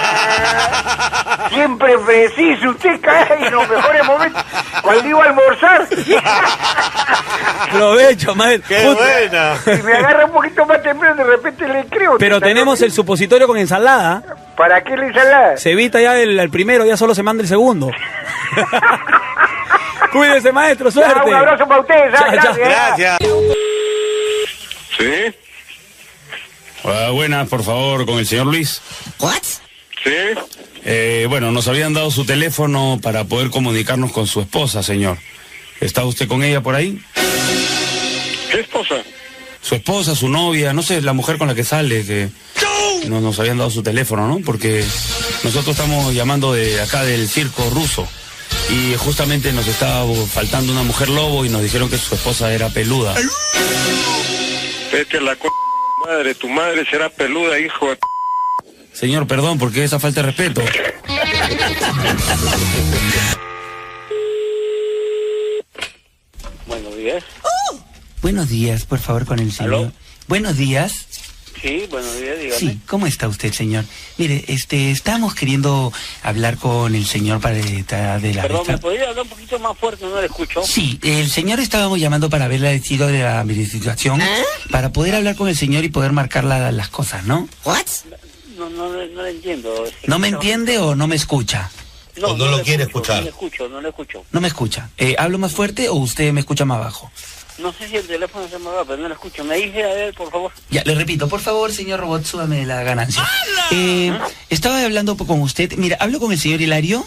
Siempre preciso, usted cae en los mejores momentos. Cuando iba a almorzar, Provecho, maestro. ¡Qué Justo- buena! si me agarra un poquito más temprano, de repente le creo. Pero tenemos el supositorio con ensalada. ¿Para qué la ensalada? Se evita ya el, el primero, ya solo se manda el segundo. Cuídese, maestro, suerte. Ya, un abrazo para ustedes. ¿ah? Ya, ya. Gracias. ¿Sí? Hola, buenas, por favor, con el señor Luis. What? ¿Sí? Eh, bueno, nos habían dado su teléfono para poder comunicarnos con su esposa, señor. ¿Está usted con ella por ahí? ¿Qué esposa? Su esposa, su novia, no sé, la mujer con la que sale, que no nos habían dado su teléfono, ¿no? Porque nosotros estamos llamando de acá del circo ruso y justamente nos estaba faltando una mujer lobo y nos dijeron que su esposa era peluda. Vete a la c... madre, tu madre será peluda, hijo de... Señor, perdón, porque esa falta de respeto. Buenos días. Buenos días, por favor, con el señor. ¿Aló? Buenos días. Sí, buenos días, dígame. Sí, ¿cómo está usted, señor? Mire, este, estamos queriendo hablar con el señor para de, de la... Perdón, ¿me podría hablar un poquito más fuerte? No le escucho. Sí, el señor estábamos llamando para ver la sido de la mi situación, para poder hablar con el señor y poder marcar la- las cosas, ¿no? ¿What? No, no, le- no le entiendo. Es que ¿No me no- entiende o no me escucha? No, O no lo le quiere escucho, escuchar. No le escucho, no le escucho. No me escucha. Eh, ¿Hablo más fuerte o usted me escucha más bajo? No sé si el teléfono se me va, pero no le escucho. Me dice, a ver, por favor. Ya, le repito, por favor, señor robot, súbame la ganancia. Eh, estaba hablando con usted. Mira, hablo con el señor Hilario.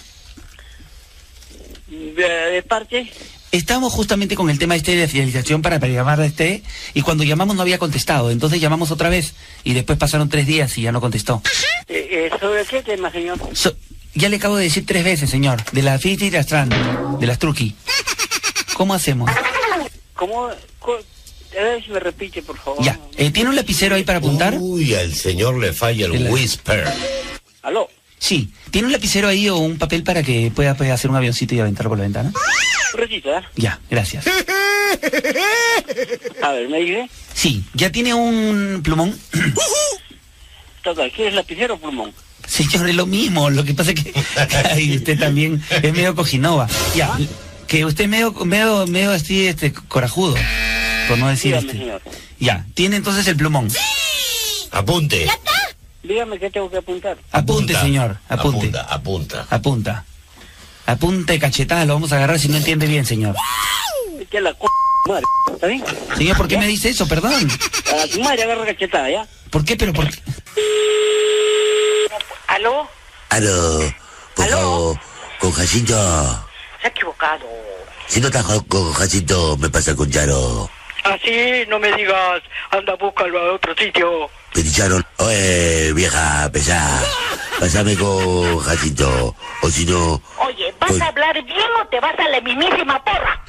¿De, de parte? Estamos justamente con el tema este de la fidelización para, para llamar a este, y cuando llamamos no había contestado, entonces llamamos otra vez, y después pasaron tres días y ya no contestó. Eh, eh, ¿Sobre qué tema, señor? So- ya le acabo de decir tres veces, señor, de la Fiti y las Tran, de las Truqui. ¿Cómo hacemos? ¿Cómo? Co- A ver si me repite, por favor. Ya, eh, ¿tiene un lapicero ahí para apuntar? Uy, al señor le falla el El- whisper. ¿Aló? Sí, ¿tiene un lapicero ahí o un papel para que pueda, pueda hacer un avioncito y aventarlo por la ventana? Un ratito, ¿eh? Ya, gracias. A ver, ¿me dice? Sí, ¿ya tiene un plumón? Total, ¿quieres lapicero o plumón? Señor, es lo mismo, lo que pasa es que ay, usted también es medio cojinova. Ya, que usted es medio, medio, medio así, este, corajudo, por no decir Dígame, este. señor. Ya, tiene entonces el plumón. Apunte. Dígame, Dígame qué tengo que apuntar. Apunte, señor, apunte. Apunta, apunta. Apunta. Apunte cachetada, lo vamos a agarrar si no entiende bien, señor. Que la c... madre, ¿está bien? Señor, ¿por qué me dice eso? Perdón. A tu madre agarra cachetada, ¿ya? ¿Por qué? Pero por qué. ¿Aló? Aló, por favor, con Jacinto. Se ha equivocado. Si no estás con- con Jacinto, me pasa con Charo. Así, no me digas. Anda, búscalo a otro sitio. Peticharon, oye, vieja pesada, pásame con Jacinto, o si no... Oye, ¿vas Pues- a hablar bien o te vas a la mismísima porra?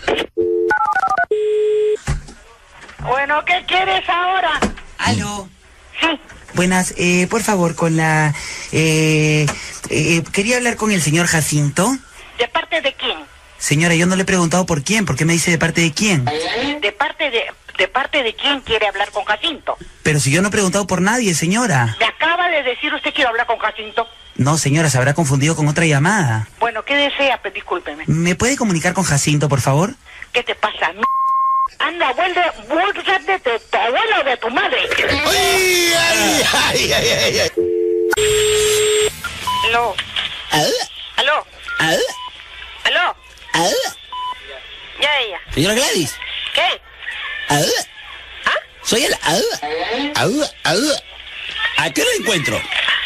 Bueno, ¿qué quieres ahora? Aló. Sí. Buenas, eh, por favor, con la... Eh, eh, quería hablar con el señor Jacinto. ¿De parte de quién? Señora, yo no le he preguntado por quién, ¿por qué me dice de parte de quién? ¿De parte de, de parte de quién quiere hablar con Jacinto? Pero si yo no he preguntado por nadie, señora. Me acaba de decir usted quiere hablar con Jacinto. No, señora, se habrá confundido con otra llamada. Bueno, ¿qué desea? Pues discúlpeme. ¿Me puede comunicar con Jacinto, por favor? ¿Qué te pasa, m***? Anda, vuelve, vuelve de tu, tu abuela o de tu madre. ¡Ay, ay, ay, ay, ay, ay! Aló. Aló. Aló. Ya, ya. Señora Gladys. ¿Qué? ¿Ah? Soy el... ¿Ah? ¿A qué lo encuentro?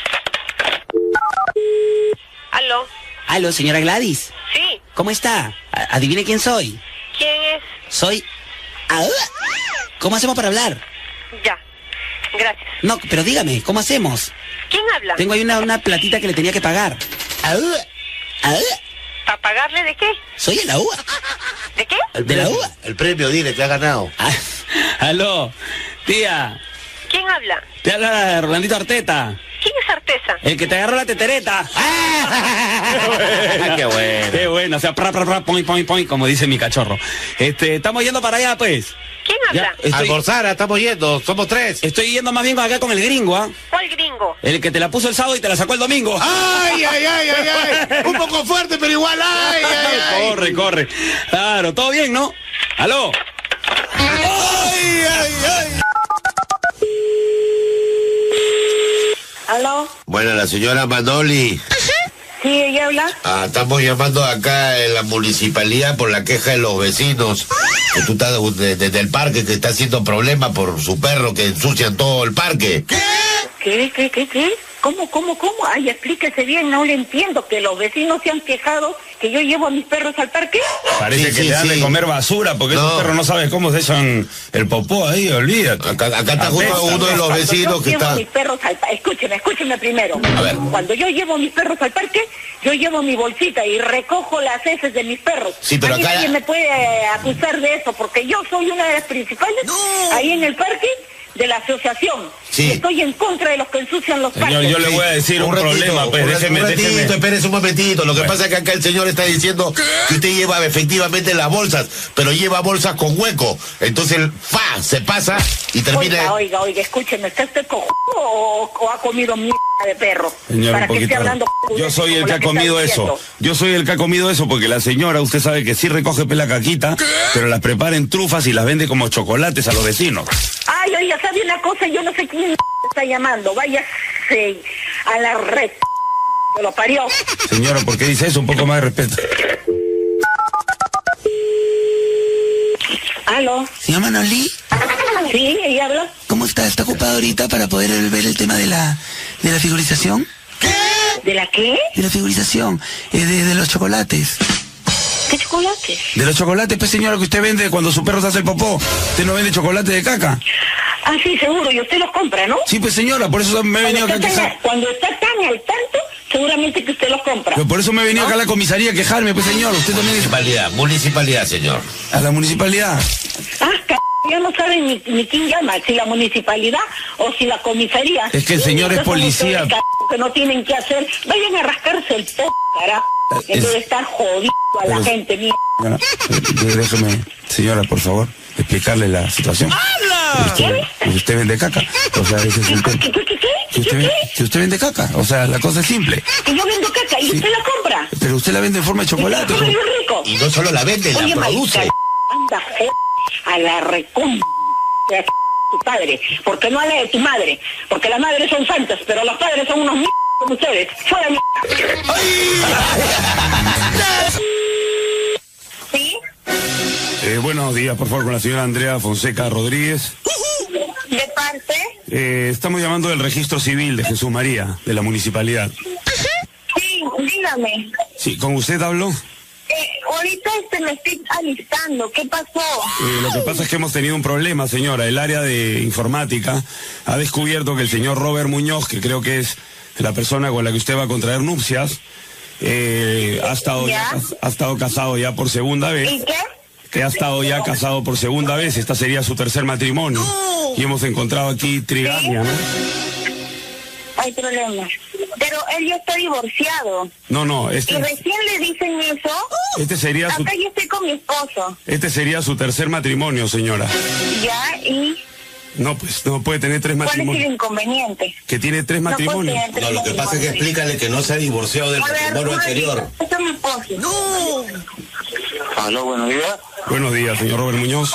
Aló. Aló, señora Gladys. Sí. ¿Cómo está? A- Adivine quién soy. ¿Quién es? Soy... ¿Ah? ¿Cómo hacemos para hablar? Ya. Gracias. No, pero dígame, ¿cómo hacemos? ¿Quién habla? Tengo ahí una, una platita que le tenía que pagar. ¿Ah? ¿Ah? ¿Para pagarle de qué? Soy el A U. ¿De qué? ¿De la U? El premio, dile, te ha ganado. Ah, aló, tía, ¿Quién habla? te habla Rolandito Arteta, ¿Quién es Artesa? el que te agarró la tetereta. Qué bueno. Qué bueno, o sea, pra, pra, pra, point, point, point, como dice mi cachorro. Este, estamos yendo para allá, pues. ¿Quién habla? Ya, estoy, Almorzar, estamos yendo, somos tres. estoy yendo más bien acá con el gringo, ¿ah? ¿Cuál gringo? El que te la puso el sábado y te la sacó el domingo. ¡Ay, ay, ay, ay, ay! Un poco fuerte, pero igual, ¡ay, ay, ay! Corre, corre. Claro, todo bien, ¿no? Aló. ¡Ay, ay, ay! ¿Aló? Bueno, la señora Manoli. Sí, ella habla. Ah, estamos llamando acá en la municipalidad por la queja de los vecinos. Que tú estás desde de, de el parque que está haciendo problema por su perro que ensucian todo el parque. ¿Qué, qué, qué, qué? ¿Cómo, cómo, cómo? Ay, explíquese bien, no le entiendo. ¿Que los vecinos se han quejado que yo llevo a mis perros al parque? Parece Sí, que sí, te dan sí. de comer basura porque No. esos perros no saben cómo se echan el popó ahí, olvídate. Acá, acá está justo Apesta. uno de los Cuando vecinos yo que llevo está... mis perros al parque, escúcheme, escúcheme primero. A ver. Cuando yo llevo mis perros al parque, yo llevo mi bolsita y recojo las heces de mis perros. Sí, pero A mí acá- nadie me puede eh, acusar de eso, porque yo soy una de las principales ahí en el parque de la asociación. Sí. Y estoy en contra de los que ensucian los Señor, parques. yo le voy a decir un, ratito, problema, pues un, déjeme, un ratito, déjeme. espérese un momentito. Lo que Bueno. pasa es que acá el señor está diciendo que usted lleva efectivamente las bolsas, pero lleva bolsas con hueco. Entonces, el fa, se pasa y termina... Oiga, oiga, oiga, escúcheme, ¿está usted cojudo o, o ha comido mierda de perro? Señor, Para un que esté poquito. hablando Yo soy el como que la ha comido está eso. diciendo. Yo soy el que ha comido eso porque la señora, usted sabe que sí recoge pela caquita, pero las prepara en trufas y las vende como chocolates a los vecinos. Ay, oiga, ¿sabe una cosa? Yo no sé quién está llamando. Váyase a la red. Se lo parió. Señora, ¿por qué dice eso? Un poco más de respeto. ¿Aló? ¿Señor Manoli? Sí, ella habla. ¿Cómo está? ¿Está ocupado ahorita para poder ver el tema de la, de la figurización? ¿De la qué? De la figurización, eh, de, de los chocolates. ¿Qué chocolates? De los chocolates, pues señora, que usted vende cuando su perro se hace el popó. ¿Usted no vende chocolate de caca? Ah, sí, seguro, y usted los compra, ¿no? Sí, pues señora, por eso me he venido acá a Cuando está, quejar. tan, cuando está tan al tanto, seguramente que usted los compra. Pero por eso me he venido acá a la comisaría a quejarme, pues señor. Usted también es... Municipalidad, municipalidad, señor. A la municipalidad. Ah, c... ya no saben ni, ni quién llama, si la municipalidad o si la comisaría. Es que el señor es Entonces, policía. ustedes, c... que no tienen que hacer, vayan a rascarse el p... carajo. En vez de estar jodiendo a la Pero- gente, mía. Señora, eh, déjeme, señora, por favor, explicarle la situación. Usted, pues usted vende caca. O sea, ese es el tema. ¿Qué, qué, qué, qué? Si usted, ve- si usted vende caca, o sea, la cosa es simple. Que yo vendo caca y Sí. usted la compra. Pero usted la vende en forma de chocolate. Yo soy ¿no? bien rico. Y no solo la vende, la Oye, produce. marica, anda, jo... a la recon... tu padre, porque no habla de tu madre, porque las madres son santas, pero los padres son unos m*** como ustedes. ¡Fuera m***! ¿Sí? Eh, buenos días, por favor, con la señora Andrea Fonseca Rodríguez. ¿De parte? Eh, estamos llamando del registro civil de Jesús María, de la municipalidad. Sí, dígame. Sí, ¿con usted habló? Eh, ahorita este me estoy alistando. ¿Qué pasó? Eh, lo que pasa es que hemos tenido un problema, señora. El área de informática ha descubierto que el señor Robert Muñoz, que creo que es la persona con la que usted va a contraer nupcias, eh, ha estado ya, ha estado casado ya por segunda vez. ¿Y qué? Que ha estado ya casado por segunda vez. Esta sería su tercer matrimonio. Y hemos encontrado aquí trigamia, ¿no? Hay problema. Pero él ya está divorciado. No, no, este... ¿Y recién le dicen eso? Este sería su... Acá yo estoy con mi esposo. Este sería su tercer matrimonio, señora. Ya, y... No, pues no puede tener tres matrimonios. ¿Cuál es el inconveniente? Que tiene tres matrimonios. No, no, lo que pasa es que explícale que no se ha divorciado del matrimonio anterior. Este es mi esposo. ¡No! Aló, buenos días. Buenos días, señor Robert Muñoz.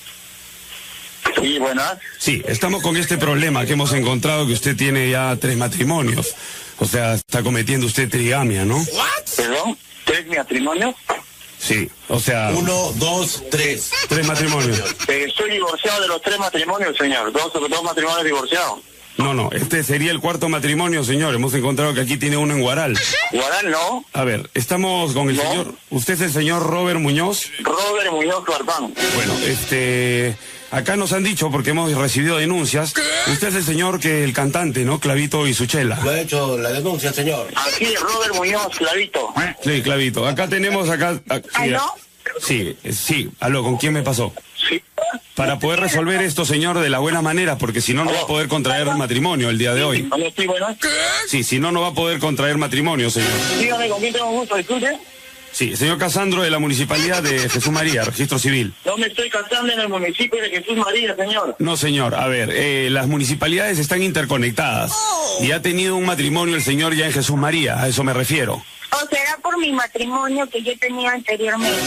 Sí, buenas. Sí, estamos con este problema que hemos encontrado, que usted tiene ya tres matrimonios. O sea, está cometiendo usted trigamia, ¿no? ¿Perdón? ¿Tres matrimonios? Sí, o sea... Uno, dos, tres. Tres matrimonios. Eh, estoy divorciado de los tres matrimonios, señor. Dos, dos matrimonios divorciados. No, no, este sería el cuarto matrimonio, señor. Hemos encontrado que aquí tiene uno en Guaral. ¿Guaral no? A ver, estamos con el no. señor... ¿Usted es el señor Robert Muñoz? Robert Muñoz Clarpán. Bueno, este... Acá nos han dicho, porque hemos recibido denuncias, ¿qué? Usted es el señor que el cantante, ¿no? Clavito y su chela. Lo ha hecho la denuncia, señor. Aquí es Robert Muñoz, Clavito. Sí, Clavito. Acá tenemos acá... acá sí, ¿Aló? Sí, sí. Aló, ¿con quién me pasó? Sí. Para poder resolver esto, señor, de la buena manera, porque si no, no va a poder contraer matrimonio el día de hoy. ¿Aló, sí, bueno? Sí, si no, no va a poder contraer matrimonio, señor. Dígame, ¿con quién tengo gusto? Disculpe. Sí, señor Casandro de la Municipalidad de Jesús María, Registro Civil. No me estoy casando en el municipio de Jesús María, señor. No, señor. A ver, eh, las municipalidades están interconectadas. Y ha tenido un matrimonio el señor ya en Jesús María, a eso me refiero. ¿O será por mi matrimonio que yo tenía anteriormente?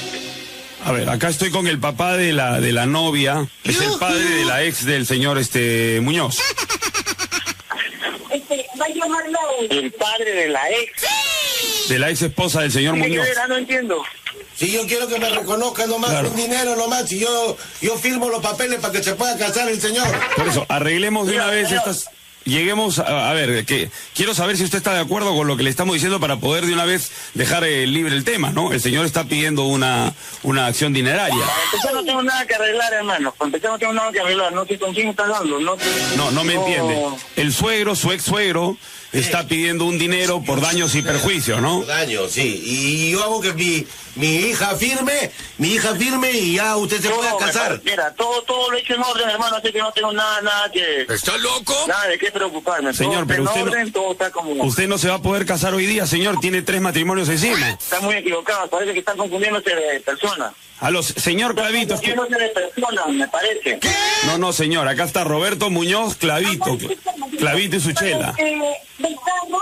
A ver, acá estoy con el papá de la de la novia, es el padre de la ex del señor este Muñoz. Este, va a llamarlo... El padre de la ex. De la ex esposa del señor Muñoz. ¿Qué no entiendo? Si yo quiero que me reconozcan nomás Claro. un dinero nomás, si yo yo firmo los papeles para que se pueda casar el señor. Por eso, arreglemos de una vez estas... Lleguemos a, a ver, que quiero saber si usted está de acuerdo con lo que le estamos diciendo para poder de una vez dejar eh, libre el tema, ¿no? El señor está pidiendo una, una acción dineraria. Para empezar no tengo nada que arreglar, hermano. Para empezar no tengo nada que arreglar. No sé con quién está hablando. No, No, no me no. entiende. El suegro, su ex suegro, está pidiendo un dinero por daños y perjuicios, ¿no? Por daños, sí. Y yo hago que mi, mi hija firme, mi hija firme y ya usted se No, pueda me casar. parece- Mira, todo, todo lo he hecho en orden, hermano, así que no tengo nada, nada que... ¿Está loco? Nada de qué preocuparme. Señor, todo pero está usted en no- orden, todo está como... Usted no se va a poder casar hoy día, señor. Tiene tres matrimonios encima. Está muy equivocado, parece que están confundiéndose de persona. A los señor Clavito. Están confundiéndose de persona, me parece. No, no, señor. Acá está Roberto Muñoz Clavito. Clavito y su chela. Eh, Ricardo,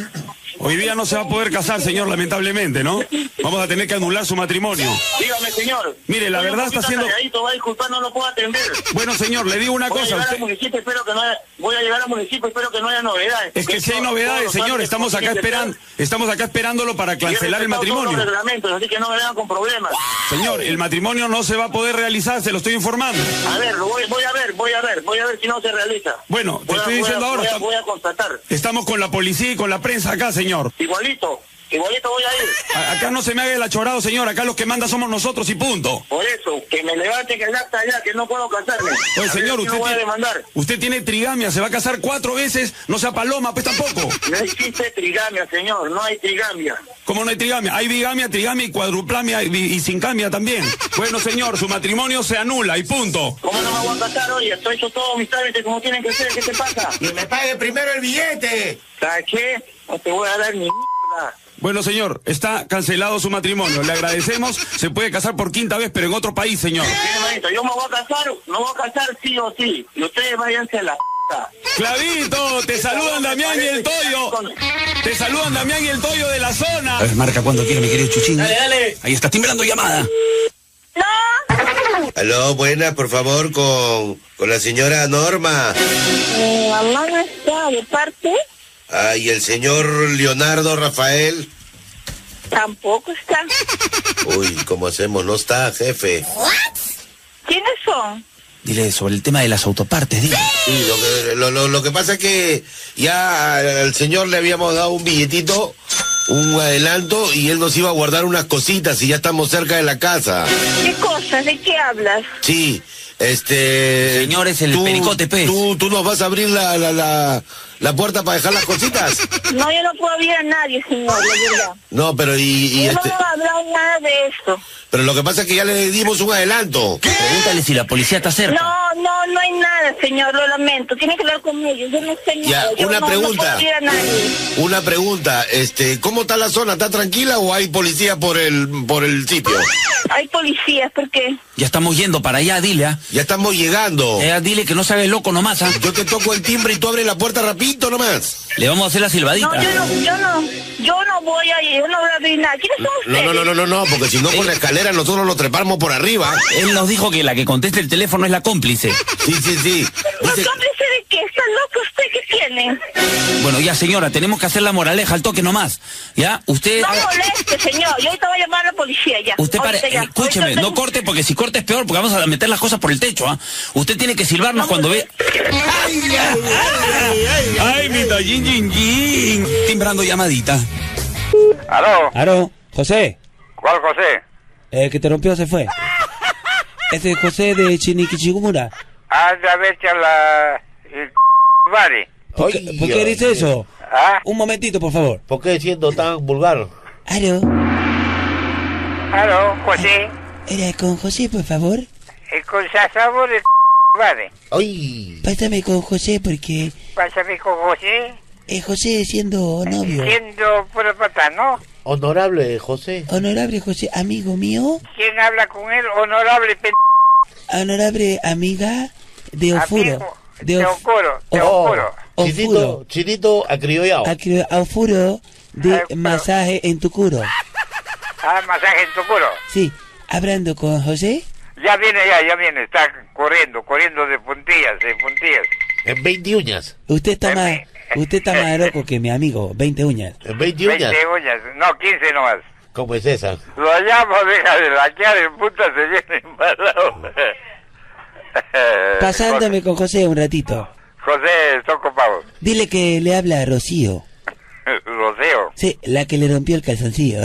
Hoy día no se va a poder casar, señor, lamentablemente, ¿no? Vamos a tener que anular su matrimonio. Dígame, señor. Mire, la Estoy un verdad está poquito haciendo... calladito, va a disculpar, no lo puedo atender. Bueno, señor, le digo una Voy a cosa. llegar Usted... al municipio, espero que no haya... Voy a llegar al municipio, espero que no haya novedades. Es que si hay Todos novedades, los señor, trámites estamos como acá tienen que esperando, ser. estamos acá esperándolo para Y he cancelar el respetado todos matrimonio. los reglamentos, así que no me vengan con problemas. Señor, el matrimonio no se va a poder realizar, se lo estoy informando. A ver, voy, voy a ver, voy a ver, voy a ver si no se realiza. Bueno, te Voy a- estoy voy a- diciendo ahora, Voy a, estamos- voy a constatar. Estamos con la policía y con la prensa acá, señor. Igualito, igualito voy a ir. A- acá no se me haga el achorado, señor. Acá los que manda somos nosotros y punto. Por eso, que me levante que el acta allá, que no puedo casarme. Oye, A señor, ver si usted no voy a tiene, demandar. usted tiene trigamia, se va a casar cuatro veces, no sea paloma, pues tampoco. No existe trigamia, señor, no hay trigamia. ¿Cómo no hay trigamia? Hay bigamia, trigamia y cuadruplamia y, y sincamia también. Bueno, señor, su matrimonio se anula y punto. ¿Cómo no me voy a casar hoy? Estoy hecho todos mis trámites como tienen que ser, ¿qué te pasa? ¡Que me pague primero el billete! ¿Sabes qué? No te voy a dar ni mierda. Bueno, señor, está cancelado su matrimonio. Le agradecemos. Se puede casar por quinta vez, pero en otro país, señor. Mire, manito, yo me voy a casar, me voy a casar sí o sí. Y ustedes váyanse a la p***. Clavito, te saludan Damián y el Toyo. Te saludan Damián y el Toyo de la zona. A ver, marca cuando quiera, mi querido Chuchín. Dale, dale. Ahí está timbrando llamada. no. Aló, buenas, por favor, con, con la señora Norma. Mi mamá no está, ¿de parte? Ah, ¿y el señor Leonardo Rafael? Tampoco está. Uy, ¿cómo hacemos? No está, jefe. ¿Quiénes son? Dile sobre el tema de las autopartes, dile. Sí, lo que, lo, lo, lo que pasa es que ya al señor le habíamos dado un billetito, un adelanto, y él nos iba a guardar unas cositas y ya estamos cerca de la casa. ¿Qué cosas? ¿De qué hablas? Sí, este... Señores, el tú, pericote, pez. ¿tú, ¿Tú nos vas a abrir la, la, la, la puerta para dejar las cositas? No, yo no puedo abrir a nadie, señor, la verdad. No, pero y... y Yo este... no me he hablado nada de esto. Pero lo que pasa es que ya le dimos un adelanto. ¿Qué? Pregúntale si la policía está cerca. No, no, no hay nada, señor, lo lamento. Tiene que hablar con ellos, yo no sé Ya, nada. Yo una no, pregunta. No puedo abrir a nadie. Una pregunta, este, ¿cómo está la zona? ¿Está tranquila o hay policía por el por el sitio? Hay policías, ¿por qué? Ya estamos yendo para allá, dile, ¿ah? Ya estamos llegando. Eh, dile que no se haga el loco nomás, ¿ah? Yo te toco el timbre y tú abres la puerta rapidito nomás. Le vamos a hacer la silbadita. No, yo no, yo no, yo no voy a ir, yo no voy a abrir nada. ¿Quiénes son ustedes? No, no, no, no, no, no, porque si no con la escalera nosotros lo trepamos por arriba. Él nos dijo que la que conteste el teléfono es la cómplice. Sí, sí, sí. ¿No cómplice de qué? ¿Está loco usted? ¿Qué tiene? Bueno, ya señora, tenemos que hacer la moraleja al toque nomás. ¿Ya? Usted... No moleste, señor. Yo ahorita voy a llamar a la policía ya. Usted pare... Ahorita ya. Escúcheme, Ahorita no tengo- corte, porque si corte es peor, porque vamos a meter las cosas por el techo, ¿ah? Usted tiene que silbarnos cuando ve... ¡Ay, ay, ay! ¡Ay, mi tallín, yin, yin! Timbrando llamadita. ¿Aló? Aló, José, ¿Cuál José? el que te rompió se fue. Este es José de Chiniquichigumura. Anda a ver a la... el Vale. ¿Por qué, ¿por qué dice eso? ¿Ah? Un momentito, por favor. ¿Por qué siendo tan vulgar? Aló, ¿Aló, José? era con José, por favor. El con sabor de Vale. Ay. Pásame con José porque Pásame con José. eh, José siendo novio. Siendo puro patán, ¿no? Honorable José. Honorable José, amigo mío. ¿Quién habla con él? Honorable p... Honorable amiga de Ofuro. Amigo De de Of- Ocoro. De Oh. Ocoro. Chinito, chinito acriollado. Acri- Ofuro de Ah, pero- masaje en tu culo. Ah, masaje en tu culo. Sí, hablando con José. Ya viene, ya, ya viene. Está corriendo, corriendo de puntillas, de puntillas. En veinte uñas. Usted está más, usted está más loco que mi amigo, veinte uñas. En veinte uñas. veinte uñas. No, quince nomás. ¿Cómo es esa? Lo llamo, deja de laquear, el puta se viene embalado. Pasándome con José un ratito. José, toco pavo. Dile que le habla a Rocío. Rocío. Sí, la que le rompió el calzoncillo.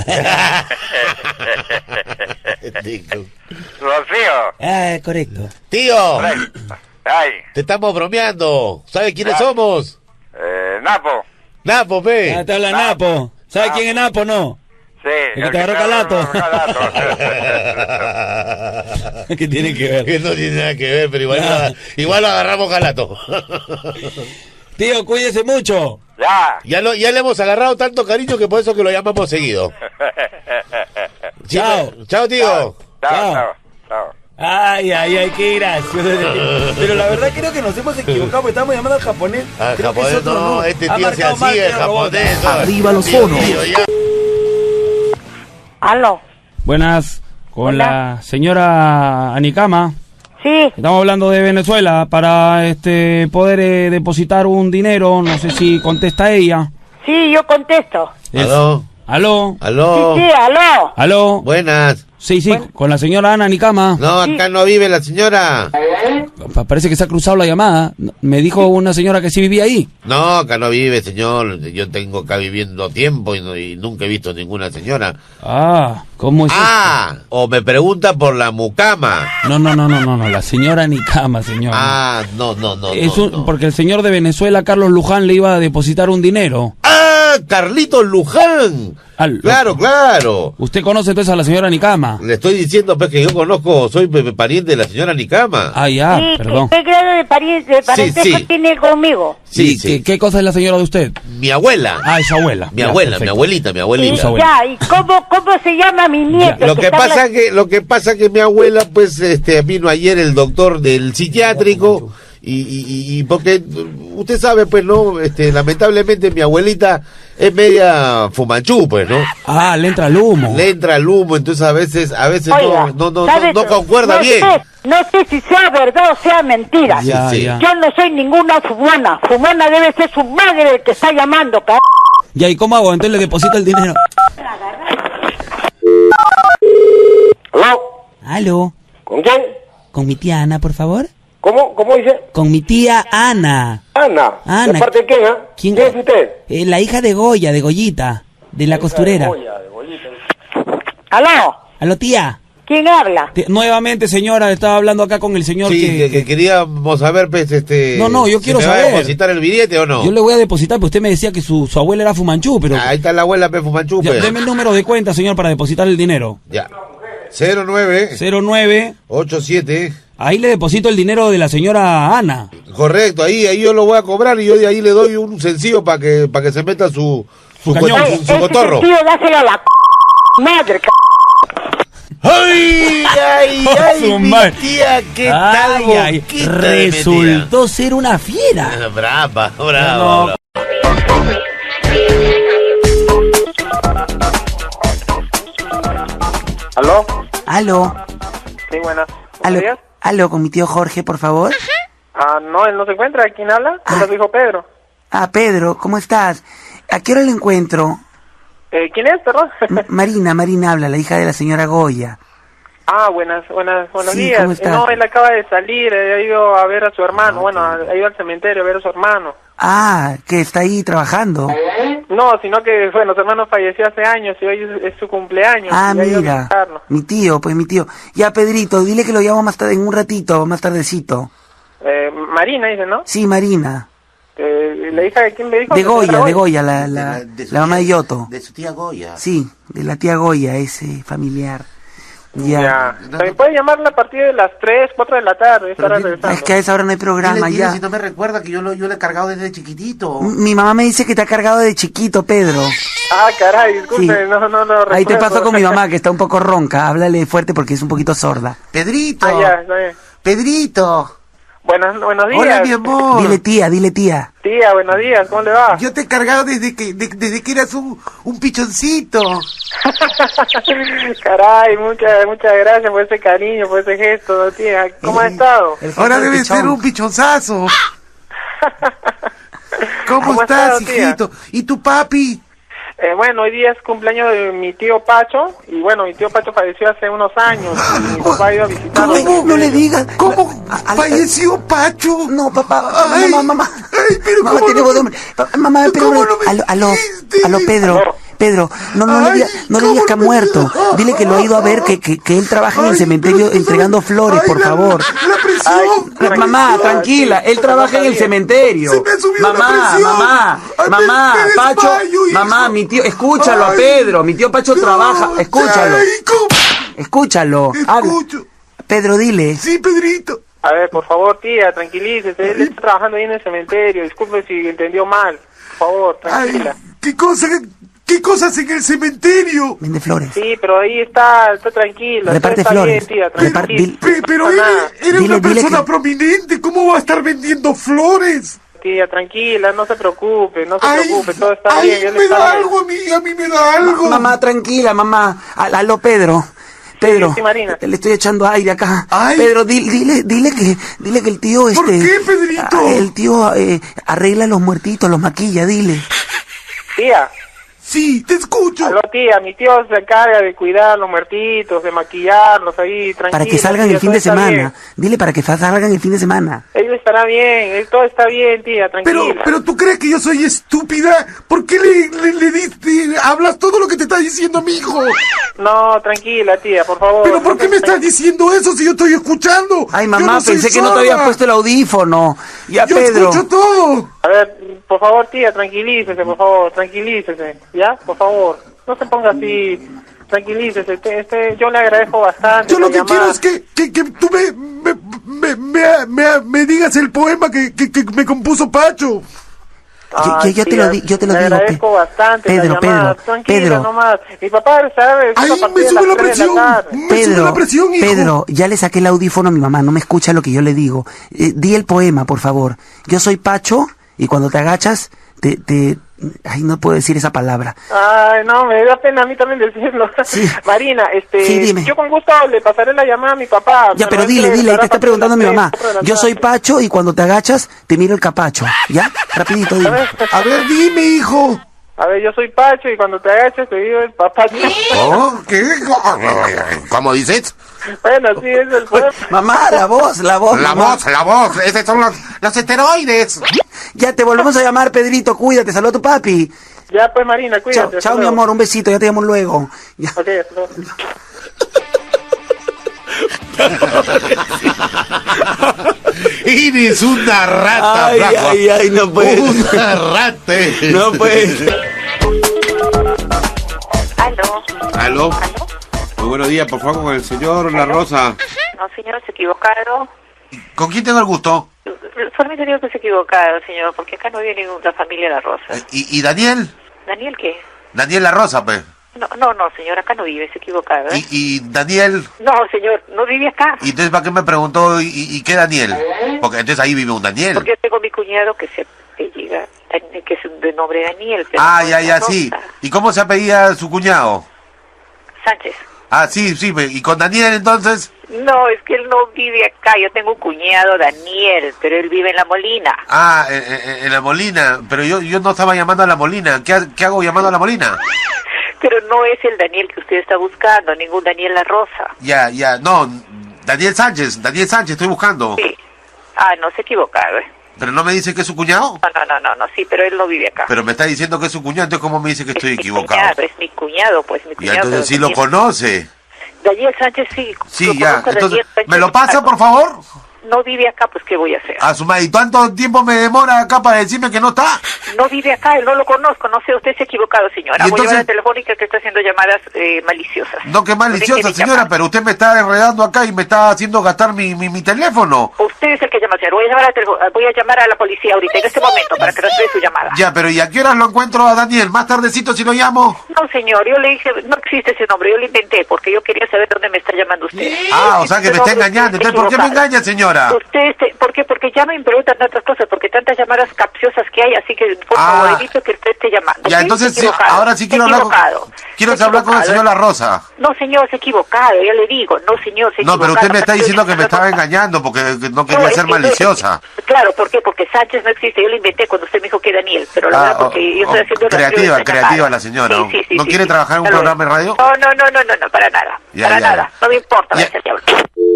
Rocío. Ah, correcto. Tío, Ay, te estamos bromeando. ¿Sabes quiénes Ah. somos? eh, Napo. Napo, pe. Ah, te habla Napo. ¿Sabes quién es Napo, no? Sí. El que te agarró calato. calato. ¿Qué tiene que ver? Que no tiene nada que ver, pero igual, Ah. lo, igual lo agarramos calato. Tío, cuídese mucho. Ya. Ya, lo, ya le hemos agarrado tanto cariño que por eso que lo llamamos seguido. Chao. Chao, tío. Chao, Chao. chao, chao. Ay, ay, ay, qué gracioso. Pero la verdad creo que nos hemos equivocado, porque estamos llamando al japonés. Al Creo que es japonés, otro, no, este Ha tío se marcado mal, así, el tío robot. japonés. no. Arriba los Tío, fonos. tío, ya. ¿Aló? Buenas, con Hola. la señora Anicama. Sí. Estamos hablando de Venezuela para este poder eh, depositar un dinero. No sé si contesta ella. Sí, yo contesto. Es- Aló. ¿Aló? Aló. Sí, sí, aló. ¿Aló? Buenas. Sí, sí, con la señora Ana Anicama. No, acá no vive la señora. Pa- Parece que se ha cruzado la llamada. Me dijo una señora que sí vivía ahí. No, acá no vive, señor. Yo tengo acá viviendo tiempo y, no- y nunca he visto ninguna señora. Ah, ¿cómo es Ah, o me pregunta por la mucama. esto? No, no, no, no, no, no, la señora Anicama, señor. Ah, no, no, no. es no, un- no. porque el señor de Venezuela, Carlos Luján, le iba a depositar un dinero. Ah, Carlitos Luján. Al- Claro, claro. ¿Usted conoce entonces a la señora Anicama? Le estoy diciendo pues que yo conozco, soy pe- pe- pariente de la señora Nicama. Ah, ya, Sí, perdón. ¿qué, qué grado de, pari- de parentesco sí. tiene conmigo? Sí, ¿Y sí. ¿Qué, qué cosa es la señora de usted? Mi abuela. Ah, es su abuela. Mi Ya, abuela, mi perfecto. abuelita, mi Y, abuelita. Su abuela. ya, ¿y cómo, cómo se llama mi nieto? Lo que está pasa habla- que lo que pasa que mi abuela pues este vino ayer el doctor del psiquiátrico Y, y, y porque usted sabe, pues, ¿no? Este, lamentablemente mi abuelita es media fumanchú, pues, ¿no? Ah, le entra el humo. Le entra el humo, entonces a veces, a veces Oiga, no, no, no, ¿sabe no, no qué? concuerda no bien. Sé, no sé si sea verdad o sea mentira. Ya, sí. ya. Yo no soy ninguna fumona. Fumona debe ser su madre el que está llamando, c***. Ya, ¿y cómo hago? Entonces le deposito el dinero. ¿Aló? ¿Aló? ¿Con quién? ¿Con mi tía Ana, por favor? ¿Cómo? ¿Cómo dice? Con mi tía Ana. Ana. Ana. ¿De parte de quién, ah? ¿Quién? ¿Quién es usted? Eh, la hija de Goya, de Goyita, de la costurera. De Goya, de Goyita. ¿Aló? ¿Aló, tía? ¿Quién habla? Te- nuevamente, señora, estaba hablando acá con el señor Sí, que... que, que queríamos saber, pues, este... No, no, yo si quiero me va a saber. depositar el billete o no? Yo le voy a depositar, pero usted me decía que su, su abuela era fumanchú, pero... Ahí está la abuela, pues, fumanchú, Ya, pues. deme el número de cuenta, señor, para depositar el dinero. Ya. cero nueve cero nueve ocho siete Ahí le deposito el dinero de la señora Ana. Correcto, ahí ahí yo lo voy a cobrar y yo de ahí le doy un sencillo para que para que se meta su su, Su cañón. co- su- su cotorro. Tío, dáselo a la c*** madre, c***. ¡Ay, ay, ay! Su mi madre. tía, qué Ay, tal ay, boquita de resultó ser una fiera. metida. Brava, brava, No. brava. ¿Aló? Aló, Sí, buenas. aló, ¿Buenos días? aló, con mi tío Jorge, por favor. Ah, no, él no se encuentra. ¿Quién habla? Ah. Es su hijo Pedro. Ah, Pedro, ¿cómo estás? ¿A qué hora le encuentro? Eh, ¿Quién es, perdón? M- Marina, Marina habla, la hija de la señora Goya. Ah, buenas, buenas, buenos Sí, días. ¿cómo Eh, estás? No, él acaba de salir, eh, ha ido a ver a su hermano, bueno, ha ha ido al cementerio a ver a su hermano. Ah, que está ahí trabajando. No, sino que, bueno, su hermano falleció hace años y hoy es, es su cumpleaños. Ah, y ha ido a mira, visitarlo. mi tío, pues mi tío. Ya, Pedrito, dile que lo llamo más tarde, en un ratito, más tardecito. Eh, Marina dice, ¿no? Sí, Marina. Eh, ¿La hija de quién me dijo? De ¿De señora Goya, de Goya, la, la, la mamá de Yoto. De su tía Goya. Sí, de la tía Goya, ese familiar. Ya. Ya. También puede llamarla a partir de las tres, cuatro de la tarde, estará regresando. Es que a esa hora no hay programa, Dile, dile ya. si no me recuerda que yo lo, yo lo he cargado desde chiquitito. M- Mi mamá me dice que te ha cargado de chiquito, Pedro. Ah, caray, disculpe, Sí. no, no, no Ahí te recuerdo. paso con mi mamá, que está un poco ronca. Háblale fuerte porque es un poquito sorda. Pedrito. Ah, ya, está bien. Pedrito. Buenos, buenos días. Hola, mi amor. Dile tía, dile tía. Tía, buenos días, ¿cómo le va? Yo te he cargado desde que, de- desde que eras un, un pichoncito. Caray, muchas, muchas gracias por ese cariño, por ese gesto, tía. ¿Cómo ha estado? Ahora debe ser un pichonzazo. ¿Cómo, ¿Cómo ha estás, estado, tía? hijito? ¿Y tu papi? Eh, bueno, hoy día es cumpleaños de mi tío Pacho, y bueno, mi tío Pacho falleció hace unos años, y mi papá ha ido a visitarlo. ¿Cómo? No le digas. ¿Cómo? ¿Falleció Pacho? No, papá. Ay, mamá, mamá. Ay, pero Mamá, ¿cómo tiene no voz de me- hombre. Pa- Mamá, pero... ¿Cómo no me aló, aló, dijiste? aló, Pedro. Aló. Pedro, no, no, le Ay, diga- no le ¿cómo digas que ha no me- muerto. Dile que lo ha ido a ver, que, que, que él trabaja en el Ay, cementerio pero tú entregando sabes- flores, Ay, por la- favor. La presión. la Mamá, presión. tranquila, él trabaja en el cementerio. Se me ha subido la Mamá, presión. mamá, Ay, mamá, me- me Pacho, desmayo, hijo. mamá, mi tío, escúchalo a Ay, Pedro, mi tío Pacho no, trabaja, escúchalo, ay, ¿cómo? escúchalo. Habla. Escucho. Pedro, dile. Sí, Pedrito. A ver, por favor, tía, tranquilícese, él está trabajando ahí en el cementerio, disculpe si entendió mal, por favor, Ay, tranquila. ¿qué cosa, qué cosas en el cementerio? Vende flores. Sí, pero ahí está, está tranquila, Reparte todo está flores. bien, tía, Repar- tranquila. dil- Pe- pero No él pasa nada. era Dile- una dile persona que- prominente, ¿cómo va a estar vendiendo flores? Tía, tranquila, no se preocupe, no se Ay, preocupe, todo está ay, bien. él me está da bien. algo a mí, a mí me da algo. Mamá, tranquila, mamá. Al- Aló, Pedro. Pedro, sí, Marina. le estoy echando aire acá. Ay. Pedro, di- dile, dile que, dile que el tío ¿Por este. qué, Pedrito? ah, El tío eh, arregla los muertitos, los maquilla, dile. Tía, Sí, te escucho. aló tía, mi tío se encarga de cuidar a los muertitos, de maquillarlos ahí, tranquila. Para que salgan tía, el fin todo de está semana. bien. Dile para que fa- salgan el fin de semana. Él estará bien, él, todo está bien, tía, Pero, tranquila. pero tú crees que yo soy estúpida. ¿Por qué le, le, le diste, hablas todo lo que te está diciendo mi hijo? No, tranquila, tía, por favor. ¿Pero por no qué se- me estás diciendo eso si yo estoy escuchando? Ay, Yo mamá, no soy pensé que no te habías sorda. puesto el audífono. Ya, Yo Pedro. escucho todo. A ver, por favor, tía, tranquilícese, por favor, tranquilícese, ¿ya? Por favor, no se ponga así, tranquilícese, este, este, yo le agradezco bastante. Yo lo la que llamada. quiero es que, que, que tú me, me, me, me, me- me digas el poema que, que, que me compuso Pacho. Yo, yo, yo te lo, di, yo te lo le digo. agradezco bastante Pedro, la llamada. Pedro, Tranquila Pedro. nomás. Mi papá sabe. Ay, me sube la presión. Pedro, Pedro, ya le saqué el audífono a mi mamá, no me escucha lo que yo le digo. Eh, di el poema, por favor. Yo soy Pacho y cuando te agachas, te, te... Ay, no puedo decir esa palabra. Ay, no, me da pena a mí también decirlo. Sí. Marina, este, Sí, dime. yo con gusto le pasaré la llamada a mi papá. Ya, pero dile, dile, te está preguntando mi mamá. Yo soy Pacho y cuando te agachas, te miro el capacho. ¿Ya? Rapidito, dime. A ver, dime, hijo. A ver, yo soy Pacho y cuando te agachas te digo el papá. ¿Oh? ¿Qué? ¿Cómo dices? Bueno, sí, es el poema. Mamá, la voz, la voz. La mamá. voz, la voz. Esos son los, los esteroides. Ya te volvemos a llamar, Pedrito, cuídate, saluda a tu papi. Ya, pues, Marina, Chao, cuídate. chao mi amor, un besito, ya te llamo luego. Ya. Ok, hasta luego. Eres una rata, Ay, flaco. ay, ay, no puede. Una rata. No puede. Aló. ¿Aló? Muy buenos días, por favor, con el señor La Rosa. No, señor, se equivocaron. ¿Con quién tengo el gusto? Solamente digo que se equivocaron, señor, porque acá no viene ninguna familia La Rosa. ¿Y, y Daniel? ¿Daniel qué? Daniel La Rosa, pues. No, no, no, señor, acá no vive, se equivocaron. ¿eh? ¿Y, y Daniel? No, señor, no vive acá. ¿Y entonces para qué me preguntó y, y qué Daniel? Porque entonces ahí vive un Daniel. Porque yo tengo mi cuñado que se apellida, que es de nombre Daniel. Pero Ah, no ya, es ya, La sí. Rosa. ¿Y cómo se apellida su cuñado? Sánchez. Ah, sí, sí. ¿Y con Daniel entonces? No, es que él no vive acá. Yo tengo un cuñado, Daniel, pero él vive en La Molina. Ah, en, en- en La Molina. Pero yo, yo no estaba llamando a La Molina. ¿Qué, ha- qué hago llamando a La Molina? Pero no es el Daniel que usted está buscando, ningún Daniel La Rosa. Ya, ya. No, Daniel Sánchez. Daniel Sánchez estoy buscando. Sí. Ah, no, se ha equivocado, ¿eh? ¿Pero no me dice que es su cuñado? No, no, no, no, no, sí, pero él no vive acá. Pero me está diciendo que es su cuñado. Entonces, ¿cómo me dice que estoy equivocado? Cuñado, es mi cuñado, pues mi Y cuñado. entonces sí pero lo Daniel- conoce. Daniel Sánchez sí. Sí, lo ya. conozco, Entonces, Daniel Sánchez, ¿me lo pasa, claro. por favor? No vive acá, pues ¿qué voy a hacer? A su madre. ¿Y cuánto tiempo me demora acá para decirme que no está? No vive acá, él no lo conozco, no sé, usted se ha equivocado, señora. ¿Y Voy a entonces? llamar a la telefónica que está haciendo llamadas eh, maliciosas. No, que maliciosa, Deje de señora, llamar. pero usted me está enredando acá y me está haciendo gastar mi, mi, mi teléfono. Usted es el que llama, señor. Voy a llamar a, la telefo- voy a llamar a la policía ahorita, en este momento, para que transfiera su llamada. Ya, pero ¿y a qué horas lo encuentro a Daniel? ¿Más tardecito si lo llamo? No, señor, yo le dije, no existe ese nombre, yo lo inventé porque yo quería saber dónde me está llamando usted. Ah, o sea que me está Ese nombre engañando. está Entonces, ¿por qué me equivocado. engaña, señora? Usted, este, ¿por qué? Porque llaman y preguntan tantas cosas, porque tantas llamadas capciosas que hay, así que por Ah. favor evite que usted esté llamando. Ya, ¿sí? entonces, Está sí, equivocado, ahora sí está quiero hablar con, equivocado, quiero está hablar con el equivocado. señor La Rosa. No, señor, se ha equivocado, ya le digo. No, señor, se ha No, pero equivocado. usted me está diciendo que me estaba engañando porque no quería No, es ser que- maliciosa. Claro, ¿por qué? Porque Sánchez no existe, yo lo inventé cuando usted me dijo que Daniel, pero la Ah, verdad porque yo estoy oh, haciendo creativa, las creativa la señora. Sí, sí, sí, ¿No sí, quiere sí. trabajar en un Hasta programa de luego. radio? No, no, no, no, no, no, para nada, Ya, para ya, nada, no me importa, Ya. vaya al diablo.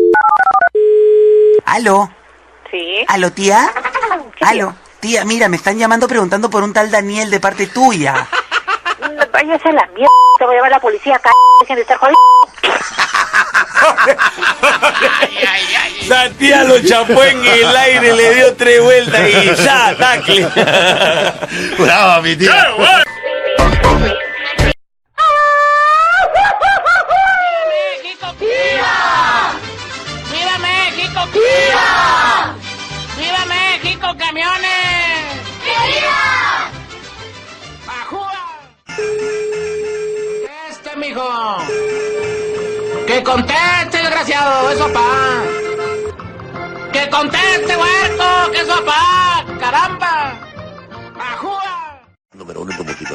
¿Aló? Sí. ¿Aló, tía? ¿Aló? Tía, mira, me están llamando preguntando por un tal Daniel de parte tuya. No, váyase a la mierda, te voy a llamar a la policía acá, dejen de estar jodiendo. La tía lo chapó en el aire, le dio tres vueltas y ya, tacle. Bravo, mi tía. ¡Viva! ¡Viva México! ¡Viva! ¡Viva México, camiones! ¡Viva! ¡Bajúa! ¡Conteste, mijo! ¡Que conteste, desgraciado! ¡Eso, pa! ¡Que conteste, huerco! ¡Que eso, pa! ¡Caramba! ¡Bajúa! Número uno en tu música.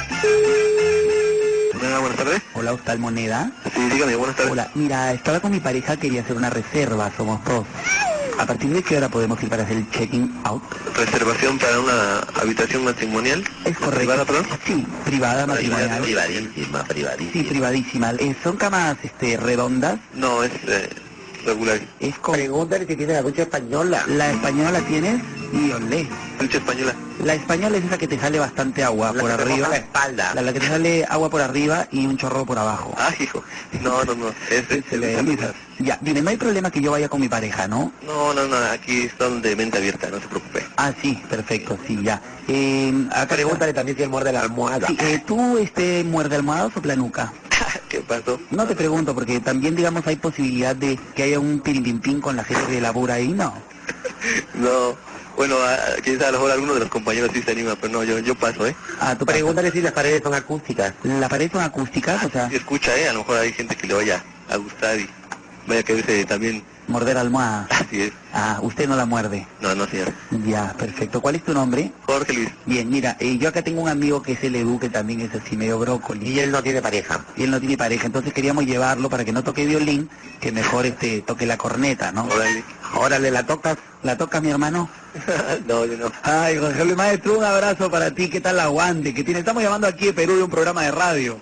Hola, buenas tardes. Hola, ¿hostal Moneda? Sí, dígame, buenas tardes. Hola, mira, estaba con mi pareja, quería hacer una reserva, somos dos. ¿A partir de qué hora podemos ir para hacer el checking out? ¿Reservación para una habitación matrimonial? Es correcto. ¿Privada, perdón? Sí, privada, matrimonial. Privadísima, privadísima. Sí, privadísima. Eh, ¿Son camas este, redondas? No, es eh, regular. Es con... Pregúntale si tiene la ducha española. ¿La española la tienes? Y olé. ¿Ducha española? La española es esa que te sale bastante agua La por que te arriba. moja la espalda. La, la que te sale agua por arriba y un chorro por abajo. Ah, hijo. No, no, no. Es, es, Se le desliza. Ya, dime, no hay problema que yo vaya con mi pareja, ¿no? No, no, no. Aquí son de mente abierta, no se preocupe. Ah, sí, perfecto, sí, ya. Eh, acá Pregúntale también si él muerde la almohada. Sí, eh, ¿tú este, muerde almohadas o planuca? ¿Qué pasó? No te pregunto, porque también, digamos, hay posibilidad de que haya un pirimpimpín con la gente que labura ahí, ¿no? No. Bueno, a, quizás a lo mejor alguno de los compañeros sí se anima, pero no, yo, yo paso, ¿eh? Ah, tú pregúntale si las paredes son acústicas. ¿Las paredes son acústicas? O sea, Si escucha, ¿eh? A lo mejor hay gente que le vaya a gustar y vaya a quererse también. morder almohada. Así es. Ah, usted no la muerde. No, no, señor. Ya, perfecto. ¿Cuál es tu nombre? Jorge Luis. Bien, mira, eh, yo acá tengo un amigo que es el Edu, que también es así medio brócoli. Y él no tiene pareja. Y él no tiene pareja, entonces queríamos llevarlo para que no toque violín, que mejor este toque la corneta, ¿no? Órale. Órale, ¿la tocas? ¿La tocas, mi hermano? No, yo no. Ay, Jorge Luis, maestro, un abrazo para ti. ¿Qué tal la aguante que tiene? Estamos llamando aquí de Perú de un programa de radio.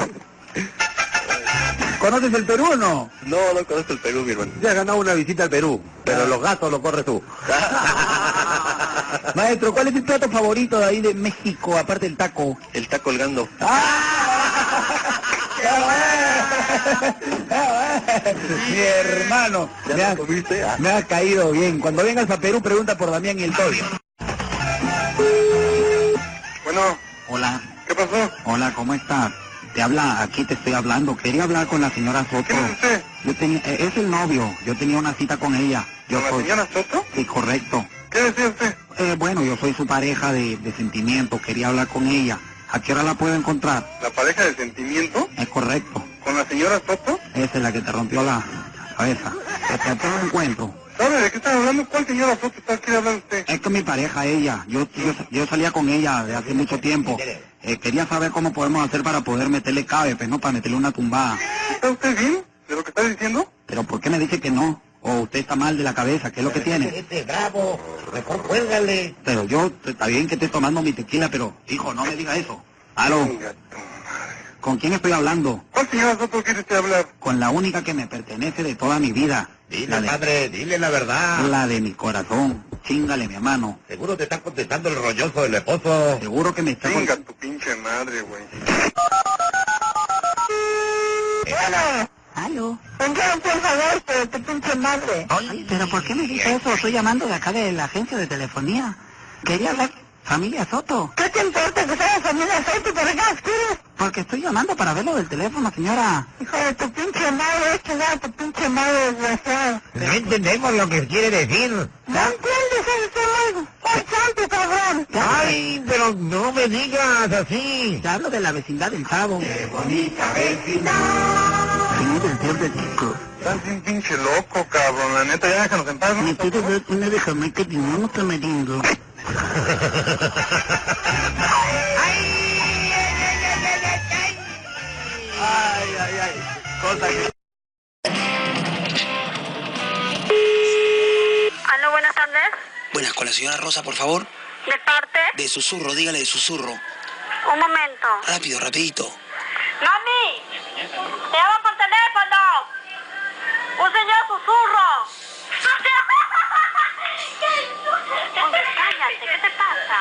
¿Conoces el Perú o no? No, no conozco el Perú, mi hermano. Ya has ganado una visita al Perú, pero Ah. los gastos los corres tú. Maestro, ¿cuál es tu plato favorito de ahí de México, aparte del taco? El está colgando. Mi hermano, me ha, me ha caído bien. Cuando vengas a Perú, pregunta por Damián y el Toyo. Bueno. Hola. ¿Qué pasó? Hola, ¿cómo estás? Te habla, aquí te estoy hablando. Quería hablar con la señora Soto. ¿Quién es usted? Yo tenía, eh, es el novio. Yo tenía una cita con ella. Yo ¿Con la soy. señora Soto? Sí, correcto. ¿Qué decía usted? Eh, bueno, yo soy su pareja de, de sentimiento. Quería hablar con ella. ¿A qué hora la puedo encontrar? ¿La pareja de sentimiento? Es correcto. ¿Con la señora Soto? Esa es la que te rompió la cabeza. Te, te lo encuentro. ¿Sabe de qué está hablando? ¿Cuál señora Soto está aquí hablando usted? Es que mi pareja, ella, yo, yo, yo salía con ella de hace mucho tiempo. Eh, quería saber cómo podemos hacer para poder meterle cabe, pues no para meterle una tumbada. ¿Está usted bien de lo que está diciendo? Pero ¿por qué me dice que no? O usted está mal de la cabeza, ¿qué es lo que tiene? Este bravo, mejor cuélgale. Pero yo, está bien que esté tomando mi tequila, pero, hijo, no me diga eso. ¿Aló? ¿Con quién estoy hablando? ¿Cuál señora Soto quiere usted hablar? Con la única que me pertenece de toda mi vida. Dile, La de- padre, dile la verdad. La de mi corazón. Chíngale, mi hermano. Seguro te está contestando el rolloso del esposo. Seguro que me está... con- Venga tu pinche madre, güey. ¿Aló? ¿En qué por favor, pero tu pinche madre? Ay, pero ¿por qué me dice eso? Estoy llamando de acá de la agencia de telefonía. Quería hablar... Familia Soto. ¿Qué te importa que sea familia Soto? ¿Por qué quieres? Porque estoy llamando para ver lo del teléfono, señora. Hijo de tu pinche madre, es que da tu pinche madre desgraciado. No entendemos lo que quiere decir. ¿No entiendes eso? ¡Soy santo, cabrón! Ay, pero no me digas así. Te hablo de la vecindad del Chavo. Qué bonita vecindad. Señor del Dios de Chico. Estás bien pinche loco, cabrón. La neta, ya déjanos en paz, ¿no? Me quiero ver una de Jamaica de uno tamarindo. Ay, ay, ay. Cosa que... Aló, buenas tardes. Buenas, con la señora Rosa, por favor. ¿De parte? De susurro, dígale de susurro. Un momento. Rápido, rapidito. ¡Mami! ¡Te llamo por teléfono! ¡Un señor susurro! Oye, cállate, ¿qué te pasa?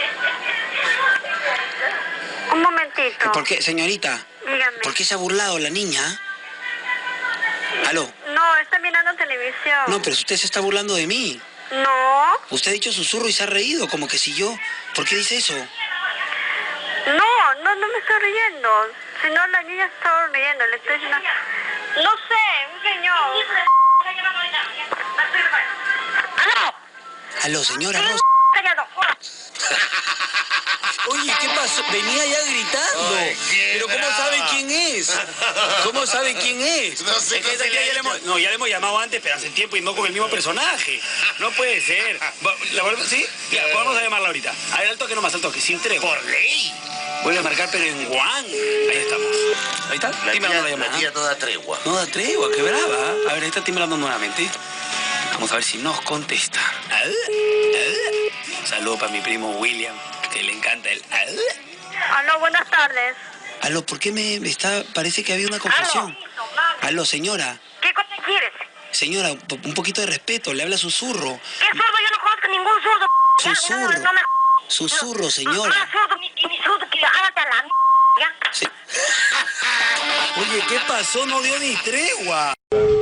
Un momentito. ¿Por qué, señorita? Dígame. ¿Por qué se ha burlado la niña? ¿Aló? No, está mirando televisión. No, pero usted se está burlando de mí. No. Usted ha dicho susurro y se ha reído, como que si yo... ¿Por qué dice eso? No, no, no me estoy riendo. Si no, la niña está riendo. Le estoy diciendo... No sé, un señor. ¡Aló! Aló, señora Rosa. Callado. Oye, ¿qué pasó? Venía ya gritando. Ay, qué Pero ¿cómo brava. sabe quién es? ¿Cómo sabe quién es? No sé, Es que no esa sé, tía le ya he le hemos, hecho. no, ya le hemos llamado antes, pero hace tiempo y no con el mismo personaje. No puede ser. Va- ¿La volvemos- ¿Sí? Ya, vamos a llamarla ahorita. A ver, al toque nomás, al toque, sin tregua. Por ley. Vuelve a marcar, pero en Juan. Ahí estamos. Ahí está. La Timbrando tía, la llamada. la tía no da tregua. No da tregua, qué brava. A ver, ahí está timbrando nuevamente. Vamos a ver si nos contesta. Saludo para mi primo William, que le encanta el... Aló, buenas tardes. Aló, ¿por qué me está...? Parece que había una confusión. Aló, señora. ¿Qué cosa quieres? Señora, un po- un poquito de respeto, le habla susurro. ¿Qué sordo? Yo no conozco ningún sordo. Ya, Susurro. No, no me... Susurro, No, señora. no, sordo, ni, ni sordo, que hágate a la m... ¿ya? Sí. Oye, ¿qué pasó? No dio ni tregua.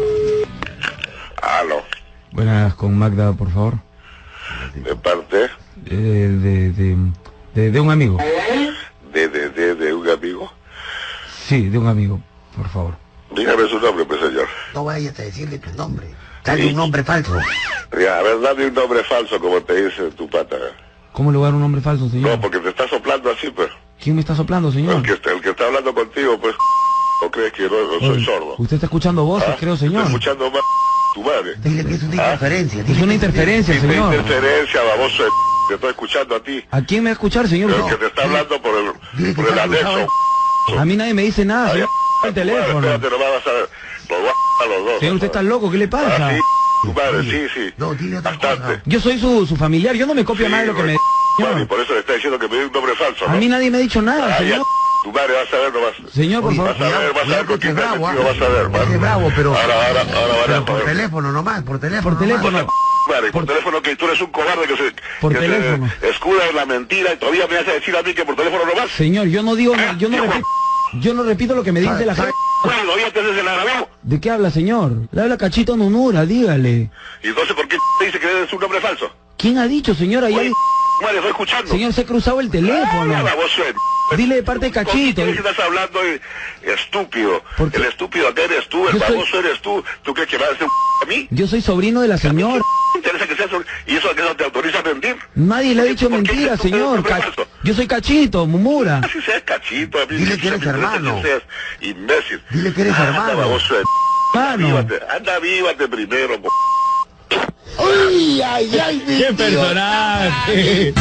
Aló. Buenas, con Magda, por favor. ¿De parte? Eh, de, de, de, de un amigo. ¿De, de, de, de un amigo? Sí, de un amigo, por favor. Dígame su nombre, pues, señor. No vayas a decirle tu nombre. Dale un nombre falso. Ya, a ver, dame un nombre falso como te dice tu pata. ¿Cómo le voy a dar un nombre falso, señor? No, porque te está soplando así, pues. ¿Quién me está soplando, señor? El que, está- el que está hablando contigo, pues, ¿o crees que no, no soy Oye, sordo? Usted está escuchando voces, ¿Ah? creo, señor. Estoy escuchando más tu madre. Dile que es una ¿Ah? interferencia. Es una interferencia, Dime señor. interferencia, baboso de... Te estoy escuchando a ti. ¿A quién me va a escuchar, señor? El que te está hablando por el, por el anexo. A mí nadie me dice nada, Ay, señor. El teléfono. Espérate, nomás vas a ver. Los voy a los dos. Señor, usted está loco, ¿qué le pasa? Ah, sí, tu madre, sí, sí. No, dile otra Bastante. Yo soy su, su familiar, yo no me copio Sí, más de lo que me... Bueno, y Señor. por eso le está diciendo que me dio un nombre falso, ¿no? A mí nadie me ha dicho nada, Ah, señor. ya, tu madre vas a ver nomás. Señor, por favor. Vas a ver, vas a ver con quién te has bravo, metido, ¿ah? vas a ver, man. Es bravo, pero- Ahora, ahora, ahora van Pero a por ver. teléfono nomás, por teléfono. Por teléfono. nomás. Madre, por teléfono que tú eres un cobarde que se, Por que teléfono. se escuda en la mentira y todavía me hace decir a mí que por teléfono nomás. Señor, yo no digo, yo no repito, yo no repito lo que me dice la gente. Bueno, ya te haces el agravio. ¿De qué habla, señor? Le habla Cachito Nunura, dígale. Y entonces, ¿por qué te dice que eres un nombre falso? ¿Quién ha dicho, señor? Ahí hay- Madre, estoy escuchando. Señor, se ha cruzado el teléfono. Ah, baboso de- Dile de parte de ¿Con Cachito. quién estás hablando, eh, estúpido? El estúpido acá eres tú, el Yo soy- baboso eres tú. ¿Tú crees que vas a hacer un a mí? Yo soy sobrino de la señora. ¿Te interesa que seas un- ¿Y eso a qué no te autoriza a mentir? Nadie le ha dicho mentira, señor. Ca- Yo soy Cachito, Mumura. Si seas cachito, a mí Dile me que eres interesa hermano. que seas imbécil. Dile que eres Anda, hermano. baboso de... Hermano. Avívate, anda, vívate primero, po. ¡Uy, ay, ay, mi ¡Qué tío! personaje!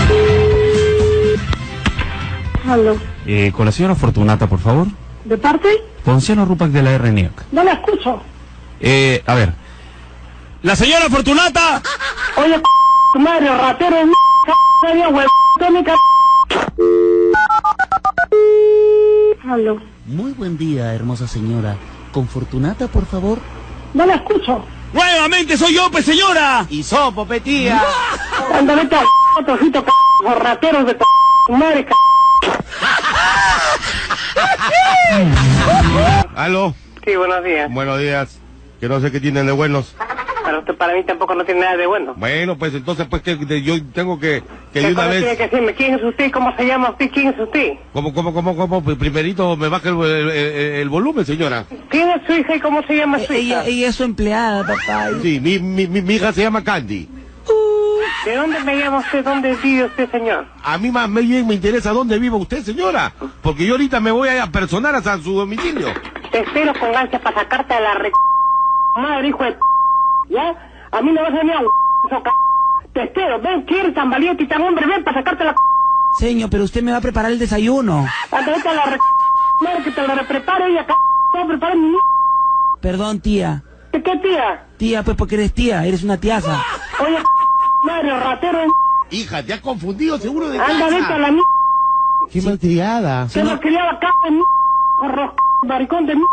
Aló. Eh, con la señora Fortunata, por favor. ¿De parte? Ponciano Rupac de la R N I O C. No la escucho. Eh, a ver. ¡La señora Fortunata! Oye, c tu madre, ratero de m***, serio, huevón, tónica. Aló. Muy buen día, hermosa señora. Con Fortunata, por favor. No la escucho. ¡Nuevamente soy yo, pues, señora! Y sopo, petía. Anda, vete a trocito, c los rateros de c tu madre, c. ¿Aló? Sí, buenos días. Buenos días. Que no sé qué tienen de buenos. Para usted, para mí tampoco no tiene nada de bueno. Bueno, pues entonces pues que de- yo tengo que que de ¿Qué una cosa tiene vez. que decirme? ¿Quién es usted? ¿Cómo se llama usted? ¿Quién es usted? ¿Cómo, cómo, cómo, cómo? Pues primerito me baja el, el- el- el volumen, señora. ¿Quién es su hija y cómo se llama su hija? Ella es su empleada, papá. Sí, mi, mi, mi, mi hija se llama Candy. ¿De dónde me llama usted? ¿Dónde vive usted, señor? A mí más bien me interesa dónde vive usted, señora. Porque yo ahorita me voy a personar hasta su domicilio. Te espero con ansia para sacarte a la re... madre, hijo de... ¿Ya? A mí no vas a venir a... eso, c- Te espero, ven, ¿quieres tan valiente y tan hombre? Ven para sacarte la... Señor, pero usted me va a preparar el desayuno. Anda, vete a la re... madre, que te la prepare y acá... te va a preparar mi... Perdón, tía. ¿De qué, tía? Tía, pues porque eres tía, eres una tiaza. Oye, madre, ratero de... Hija, te has confundido seguro de Anda, casa. vete a la... Qué malcriada. Se nos criaba acá de... corro... maricón de...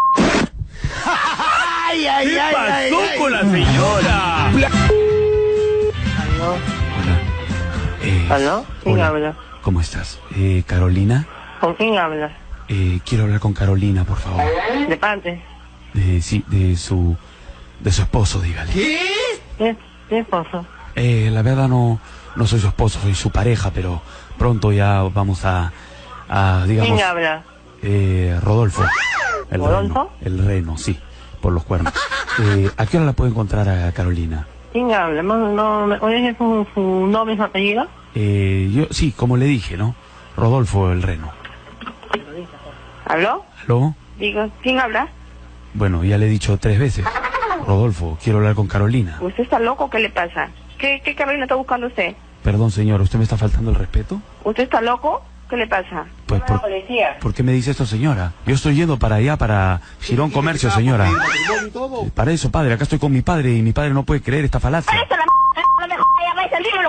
Ay, ay, ¿Qué ay, pasó ay, ay. con la señora? ¿Aló? Hola. Eh, ¿Aló? ¿Quién hola. habla? ¿Cómo estás? Eh, Carolina. ¿Con quién hablas? Eh, quiero hablar con Carolina, por favor. ¿De parte? De, sí, de su... de su esposo, dígale. ¿Qué? ¿Qué, qué esposo? Eh, la verdad no, no soy su esposo, soy su pareja, pero pronto ya vamos a, a digamos... ¿Quién habla? Eh, Rodolfo. El ¿Rodolfo? Reno. El Reno, sí, por los cuernos. Eh, ¿A qué hora la puedo encontrar a Carolina? ¿Quién habla? No, no, ¿me oyes su, su nombre y su apellido? Eh, yo, sí, como le dije, ¿no? Rodolfo el Reno. ¿Aló? ¿Aló? Digo, ¿quién habla? Bueno, ya le he dicho tres veces. Rodolfo, quiero hablar con Carolina. ¿Usted está loco? ¿Qué le pasa? ¿Qué, qué Carolina está buscando usted? Perdón, señor, ¿usted me está faltando el respeto? ¿Usted está loco? ¿Qué le pasa? Pues por, policía. ¿por qué me dice esto, señora? Yo estoy yendo para allá, para Girón Comercio, señora. Eh, Para eso, padre, acá estoy con mi padre y mi padre no puede creer esta falacia. Eso la m***, no me jodas, ya vais al libro,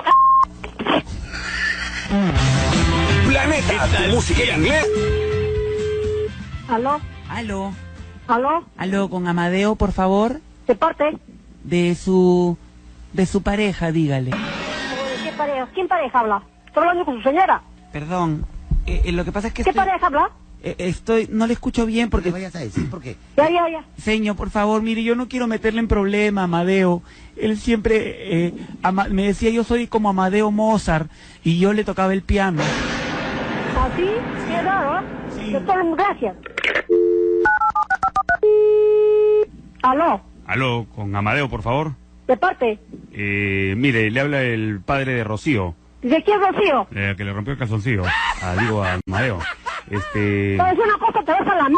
c***. Planeta, tu música en inglés. ¿Aló? Aló. ¿Aló? Aló, con Amadeo, por favor. ¿De parte? De su... de su pareja, dígale. ¿Qué pareja? ¿Quién pareja habla? ¿Estoy hablando con su señora? Perdón. Eh, eh, lo que pasa es que ¿Qué estoy... pareja habla? eh, estoy... no le escucho bien porque... ¿Qué vayas a decir? ¿Por qué? Ya, ya, ya. Señor, por favor, mire, yo no quiero meterle en problema, Amadeo. Él siempre eh, ama- me decía, yo soy como Amadeo Mozart, y yo le tocaba el piano. ¿Así? Qué raro, ¿eh? Sí. Gracias. ¿Aló? Aló, con Amadeo, por favor. ¿De parte? Eh, mire, le habla el padre de Rocío, ¿De quién, Rocío? eh, que le rompió el calzoncillo. Ah, digo, a Amadeo. Este... ¿Sabes una cosa? Te vas a la m***.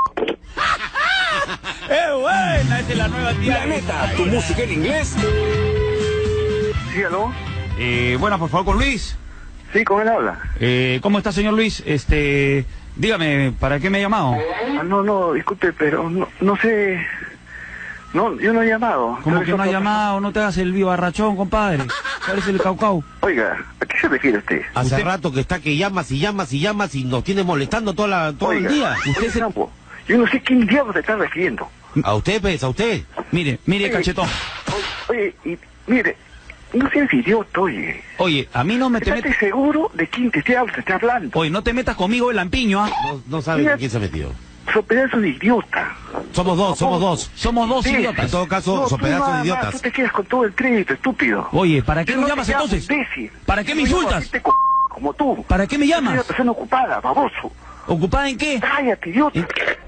¡Eh, buena! Esta es la nueva tía. Planeta, tu música en inglés. Sí, ¿aló? Eh, bueno, por favor, con Luis. Sí, con él habla. Eh, ¿cómo está, señor Luis? Este... Dígame, ¿para qué me ha llamado? Ah, no, no, disculpe, pero no, no sé... No, yo no he llamado. ¿Cómo que no ha llamado? No te hagas el vivarrachón, compadre. Parece el caucau. Oiga, ¿a qué se refiere usted? Hace ¿Usted? rato que está que llamas y llamas y llamas y nos tiene molestando toda la, todo Oiga, el día. Usted se... Yo no sé quién diablos te está refiriendo. A usted, pues, a usted. Mire, mire, Oye, cachetón. Oye, y mire, no seas idiota, oye. Oye, a mí no me te ¿Estás metas... seguro de quién te está, te está hablando? Oye, no te metas conmigo el lampiño, ¿ah? No, no sabe con quién se metió. Sopedazo de idiota. Somos dos, somos dos. Somos dos Sí. idiotas. En todo caso, No, son tú pedazos nada de más, idiotas. Tú te quedas con todo el crédito, estúpido. Oye, ¿para qué Yo me no llamas te llamo entonces? imbécil. ¿Para qué me Yo llamo insultas? a gente co- como tú. ¿Para qué me Yo soy una llamas? persona ocupada, baboso. ¿Ocupada en qué? Cállate, idiota.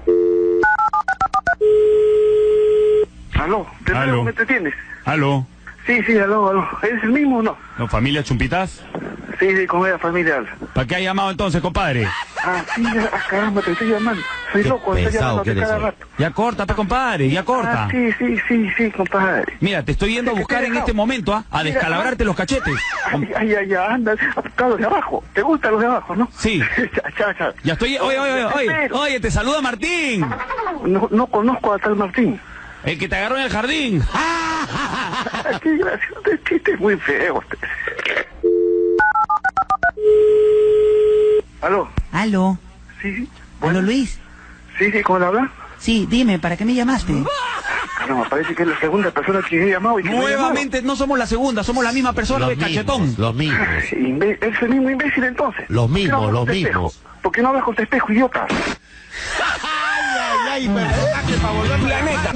Aló, ¿de Aló. nuevo me entretienes? ¿Aló? Sí, sí, aló, aló. ¿Eres el mismo o no? ¿No, familia Chumpitas? Sí, sí, con ella familiar. ¿Para qué ha llamado entonces, compadre? Ah, sí, ya, ah, caramba, te estoy llamando. Soy Qué loco, estoy pesado llamándote que eres cada hoy. rato. Ya corta, pe, compadre, ya corta. Ah, sí, sí, sí, sí, compadre. Mira, te estoy yendo a ¿Qué te buscar he en dejado? este momento, ¿ah? A Mira, descalabrarte los cachetes. Ay, ay, ay, ay, anda, a buscar los de abajo. ¿Te gustan los de abajo, no? Sí. Chao, chao, chao. Ya estoy... Oye, oye, oye, oye, oye, te saluda Martín. No, no conozco a tal Martín. El que te agarró en el jardín. Qué gracioso, este chiste es muy feo. ¿Aló? Aló. Sí, sí. ¿Aló, Luis? Sí, sí, ¿cómo le habla? Sí, dime, ¿para qué me llamaste? Caramba, parece que es la segunda persona que he llamado y que me ha Nuevamente no somos la segunda, somos la misma persona, Los de cachetón. mismos, los mismos. llamado. Imbe- ¿Es el mismo imbécil entonces? Los ¿Por qué mismos, no hablas los con tu espejo? mismos. ¿Por qué no hablas con tu espejo, idiota? Ay, ay, ay, personaje para volver Planeta.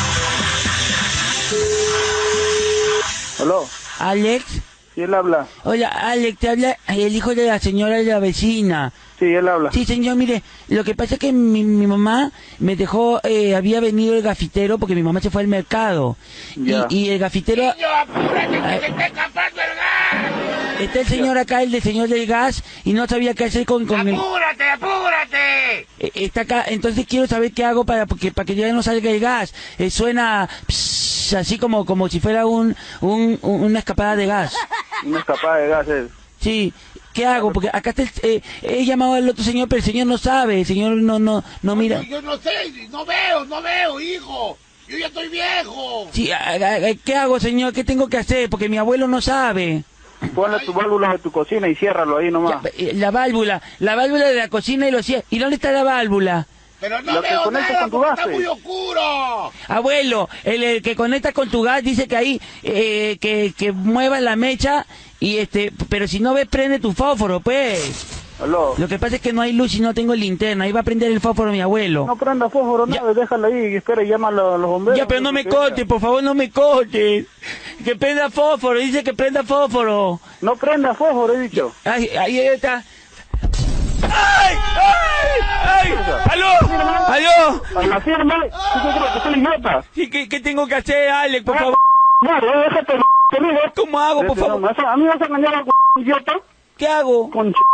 ¿Aló? Alex. Sí, él habla. Hola, Alex, te habla el hijo de la señora de la vecina. Sí, él habla. Sí, señor, mire, lo que pasa es que mi, mi mamá me dejó, eh, había venido el gafitero porque mi mamá se fue al mercado. Ya. Y, y el gafitero... ¡Apúrate que se está escapando el gas! Está el señor acá, el del señor del gas, y no sabía qué hacer con... con el- ¡Apúrate, apúrate! Eh, está acá, entonces quiero saber qué hago para porque para que ya no salga el gas. Eh, suena pss, así como como si fuera un, un, un- una escapada de gas. Una escapada de gases. Sí, ¿qué hago? Porque acá está el, eh, he llamado al otro señor, pero el señor no sabe, el señor no no no mira. Yo no sé, no veo, no veo, hijo. Yo ya estoy viejo. Sí, a- a- a- ¿qué hago, señor? ¿Qué tengo que hacer? Porque mi abuelo no sabe. Ponle tus válvulas de tu cocina y ciérralo ahí nomás. Ya, eh, la válvula, la válvula de la cocina y lo cierra. ¿Y dónde está la válvula? Pero no Lo que veo conecta nada con tu porque base. está muy oscuro. Abuelo, el, el que conecta con tu gas dice que ahí, eh, que, que mueva la mecha y este, pero si no ves, prende tu fósforo, pues. Aló. Lo que pasa es que no hay luz y no tengo linterna, ahí va a prender el fósforo mi abuelo. No prenda fósforo, nada, déjalo ahí y espera y llama a los, los bomberos. Ya, pero no me Que cortes, por favor, no me cortes. Que prenda fósforo, dice que prenda fósforo. No prenda fósforo, he dicho. Ahí, ahí está. ¡Ay! ¡Ay! ¡Ay! ¡Aló! ¡Aló! A la firma, ¿tú qué crees que soy idiota? ¿Y qué, qué tengo que hacer, Alex, por favor? No, déjate conmigo. ¿Cómo hago, por favor? ¿A mí vas a engañar a un idiota? ¿Qué hago? Con ch...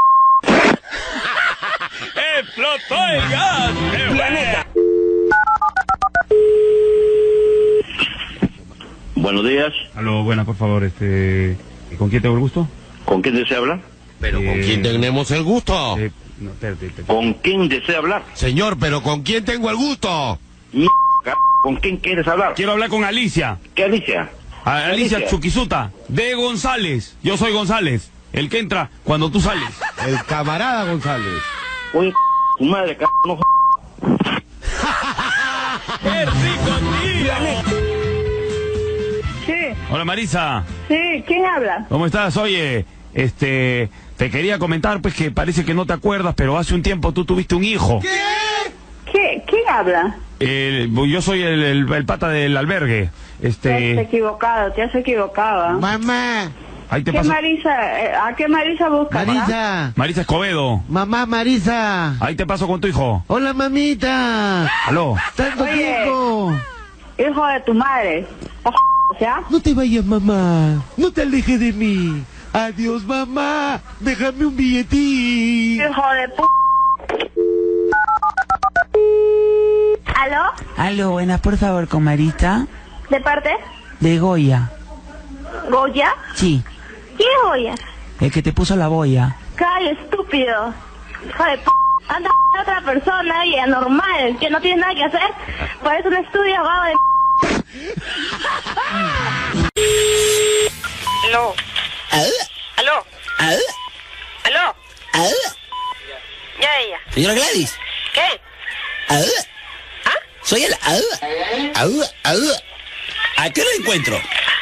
¡Explotó el gas! Planeta. Buenos días. Aló, buena, por favor, este... ¿Con quién tengo el gusto? ¿Con quién desea hablar? Pero ¿con quién tenemos el gusto? Eh, no, espérate, espérate. ¿Con quién desea hablar? Señor, pero ¿con quién tengo el gusto? M***, ¿Con quién quieres hablar? Quiero hablar con Alicia. ¿Qué Alicia? A- Alicia Alicia. Chuquisuta, de González. Yo soy González, el que entra cuando tú sales. El camarada González. Oye, tu madre, c***, no j- ¡Qué rico, tío! Sí, Hola, Marisa. sí, ¿quién habla? ¿Cómo estás? Oye, este... Te quería comentar, pues, que parece que no te acuerdas, pero hace un tiempo tú tuviste un hijo. ¿Qué? ¿Quién habla? El- yo soy el, el- el pata del albergue. Te has Este... equivocado, te has equivocado. Mamá, Ahí te ¿Qué paso... Marisa? eh, ¿A qué Marisa buscas? ah? Marisa, Marisa Escobedo. mamá Marisa. Ahí te paso con tu hijo. Hola, mamita. Aló. Tanto Oye. tiempo. Hijo de tu madre. Oh, ¿ya? No te vayas, mamá. No te alejes de mí. Adiós, mamá. Déjame un billetín. Hijo de p... ¿Aló? Aló, buenas, por favor, con Marita. ¿De parte? De Goya. ¿Goya? Sí, ¿Quién es Goya? el que te puso la boya. Cállate, estúpido. Hijo de p... Anda a otra persona y anormal, que no tiene nada que hacer. Parece un estudio abogado de p... Aló. Aló. Aló. Ya ella. Señora Gladys. ¿Qué? ¿Ah? Soy el... ¿Ah? ¿A qué lo encuentro?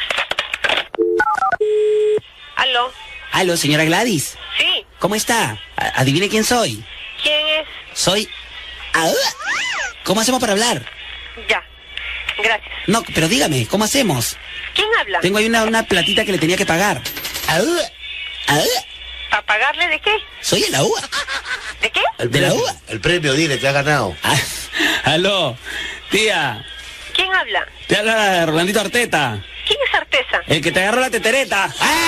Aló. Aló, señora Gladys. Sí. ¿Cómo está? A- Adivine quién soy. ¿Quién es? Soy... ¿Ah? ¿Cómo hacemos para hablar? Ya. Gracias. No, pero dígame, ¿cómo hacemos? ¿Quién habla? Tengo ahí una, una platita que le tenía que pagar. ¿Ah? ¿Ah? ¿Para pagarle de qué? Soy el A U A. ¿De qué? El de la U A. El premio, dile, te ha ganado. Ah, aló, tía, ¿Quién habla? te habla Rolandito Arteta, ¿Quién es Artesa? el que te agarró la tetereta.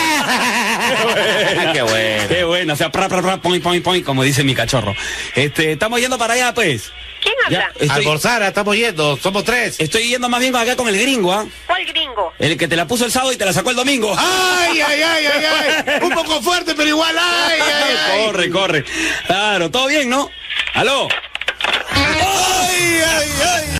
Qué bueno. Qué bueno, o sea, pra, pra, pra, point, point, point, como dice mi cachorro. Este, estamos yendo para allá, pues. ¿Quién habla? Ya, estoy, Almorzar, estamos yendo, somos tres. estoy yendo más bien acá con el gringo, ¿ah? ¿Cuál gringo? El que te la puso el sábado y te la sacó el domingo. ¡Ay, ay, ay, ay, ay! Un poco fuerte, pero igual, ¡ay, ay, ay! Corre, corre. Claro, todo bien, ¿no? Aló. ¡Ay, ay, ay!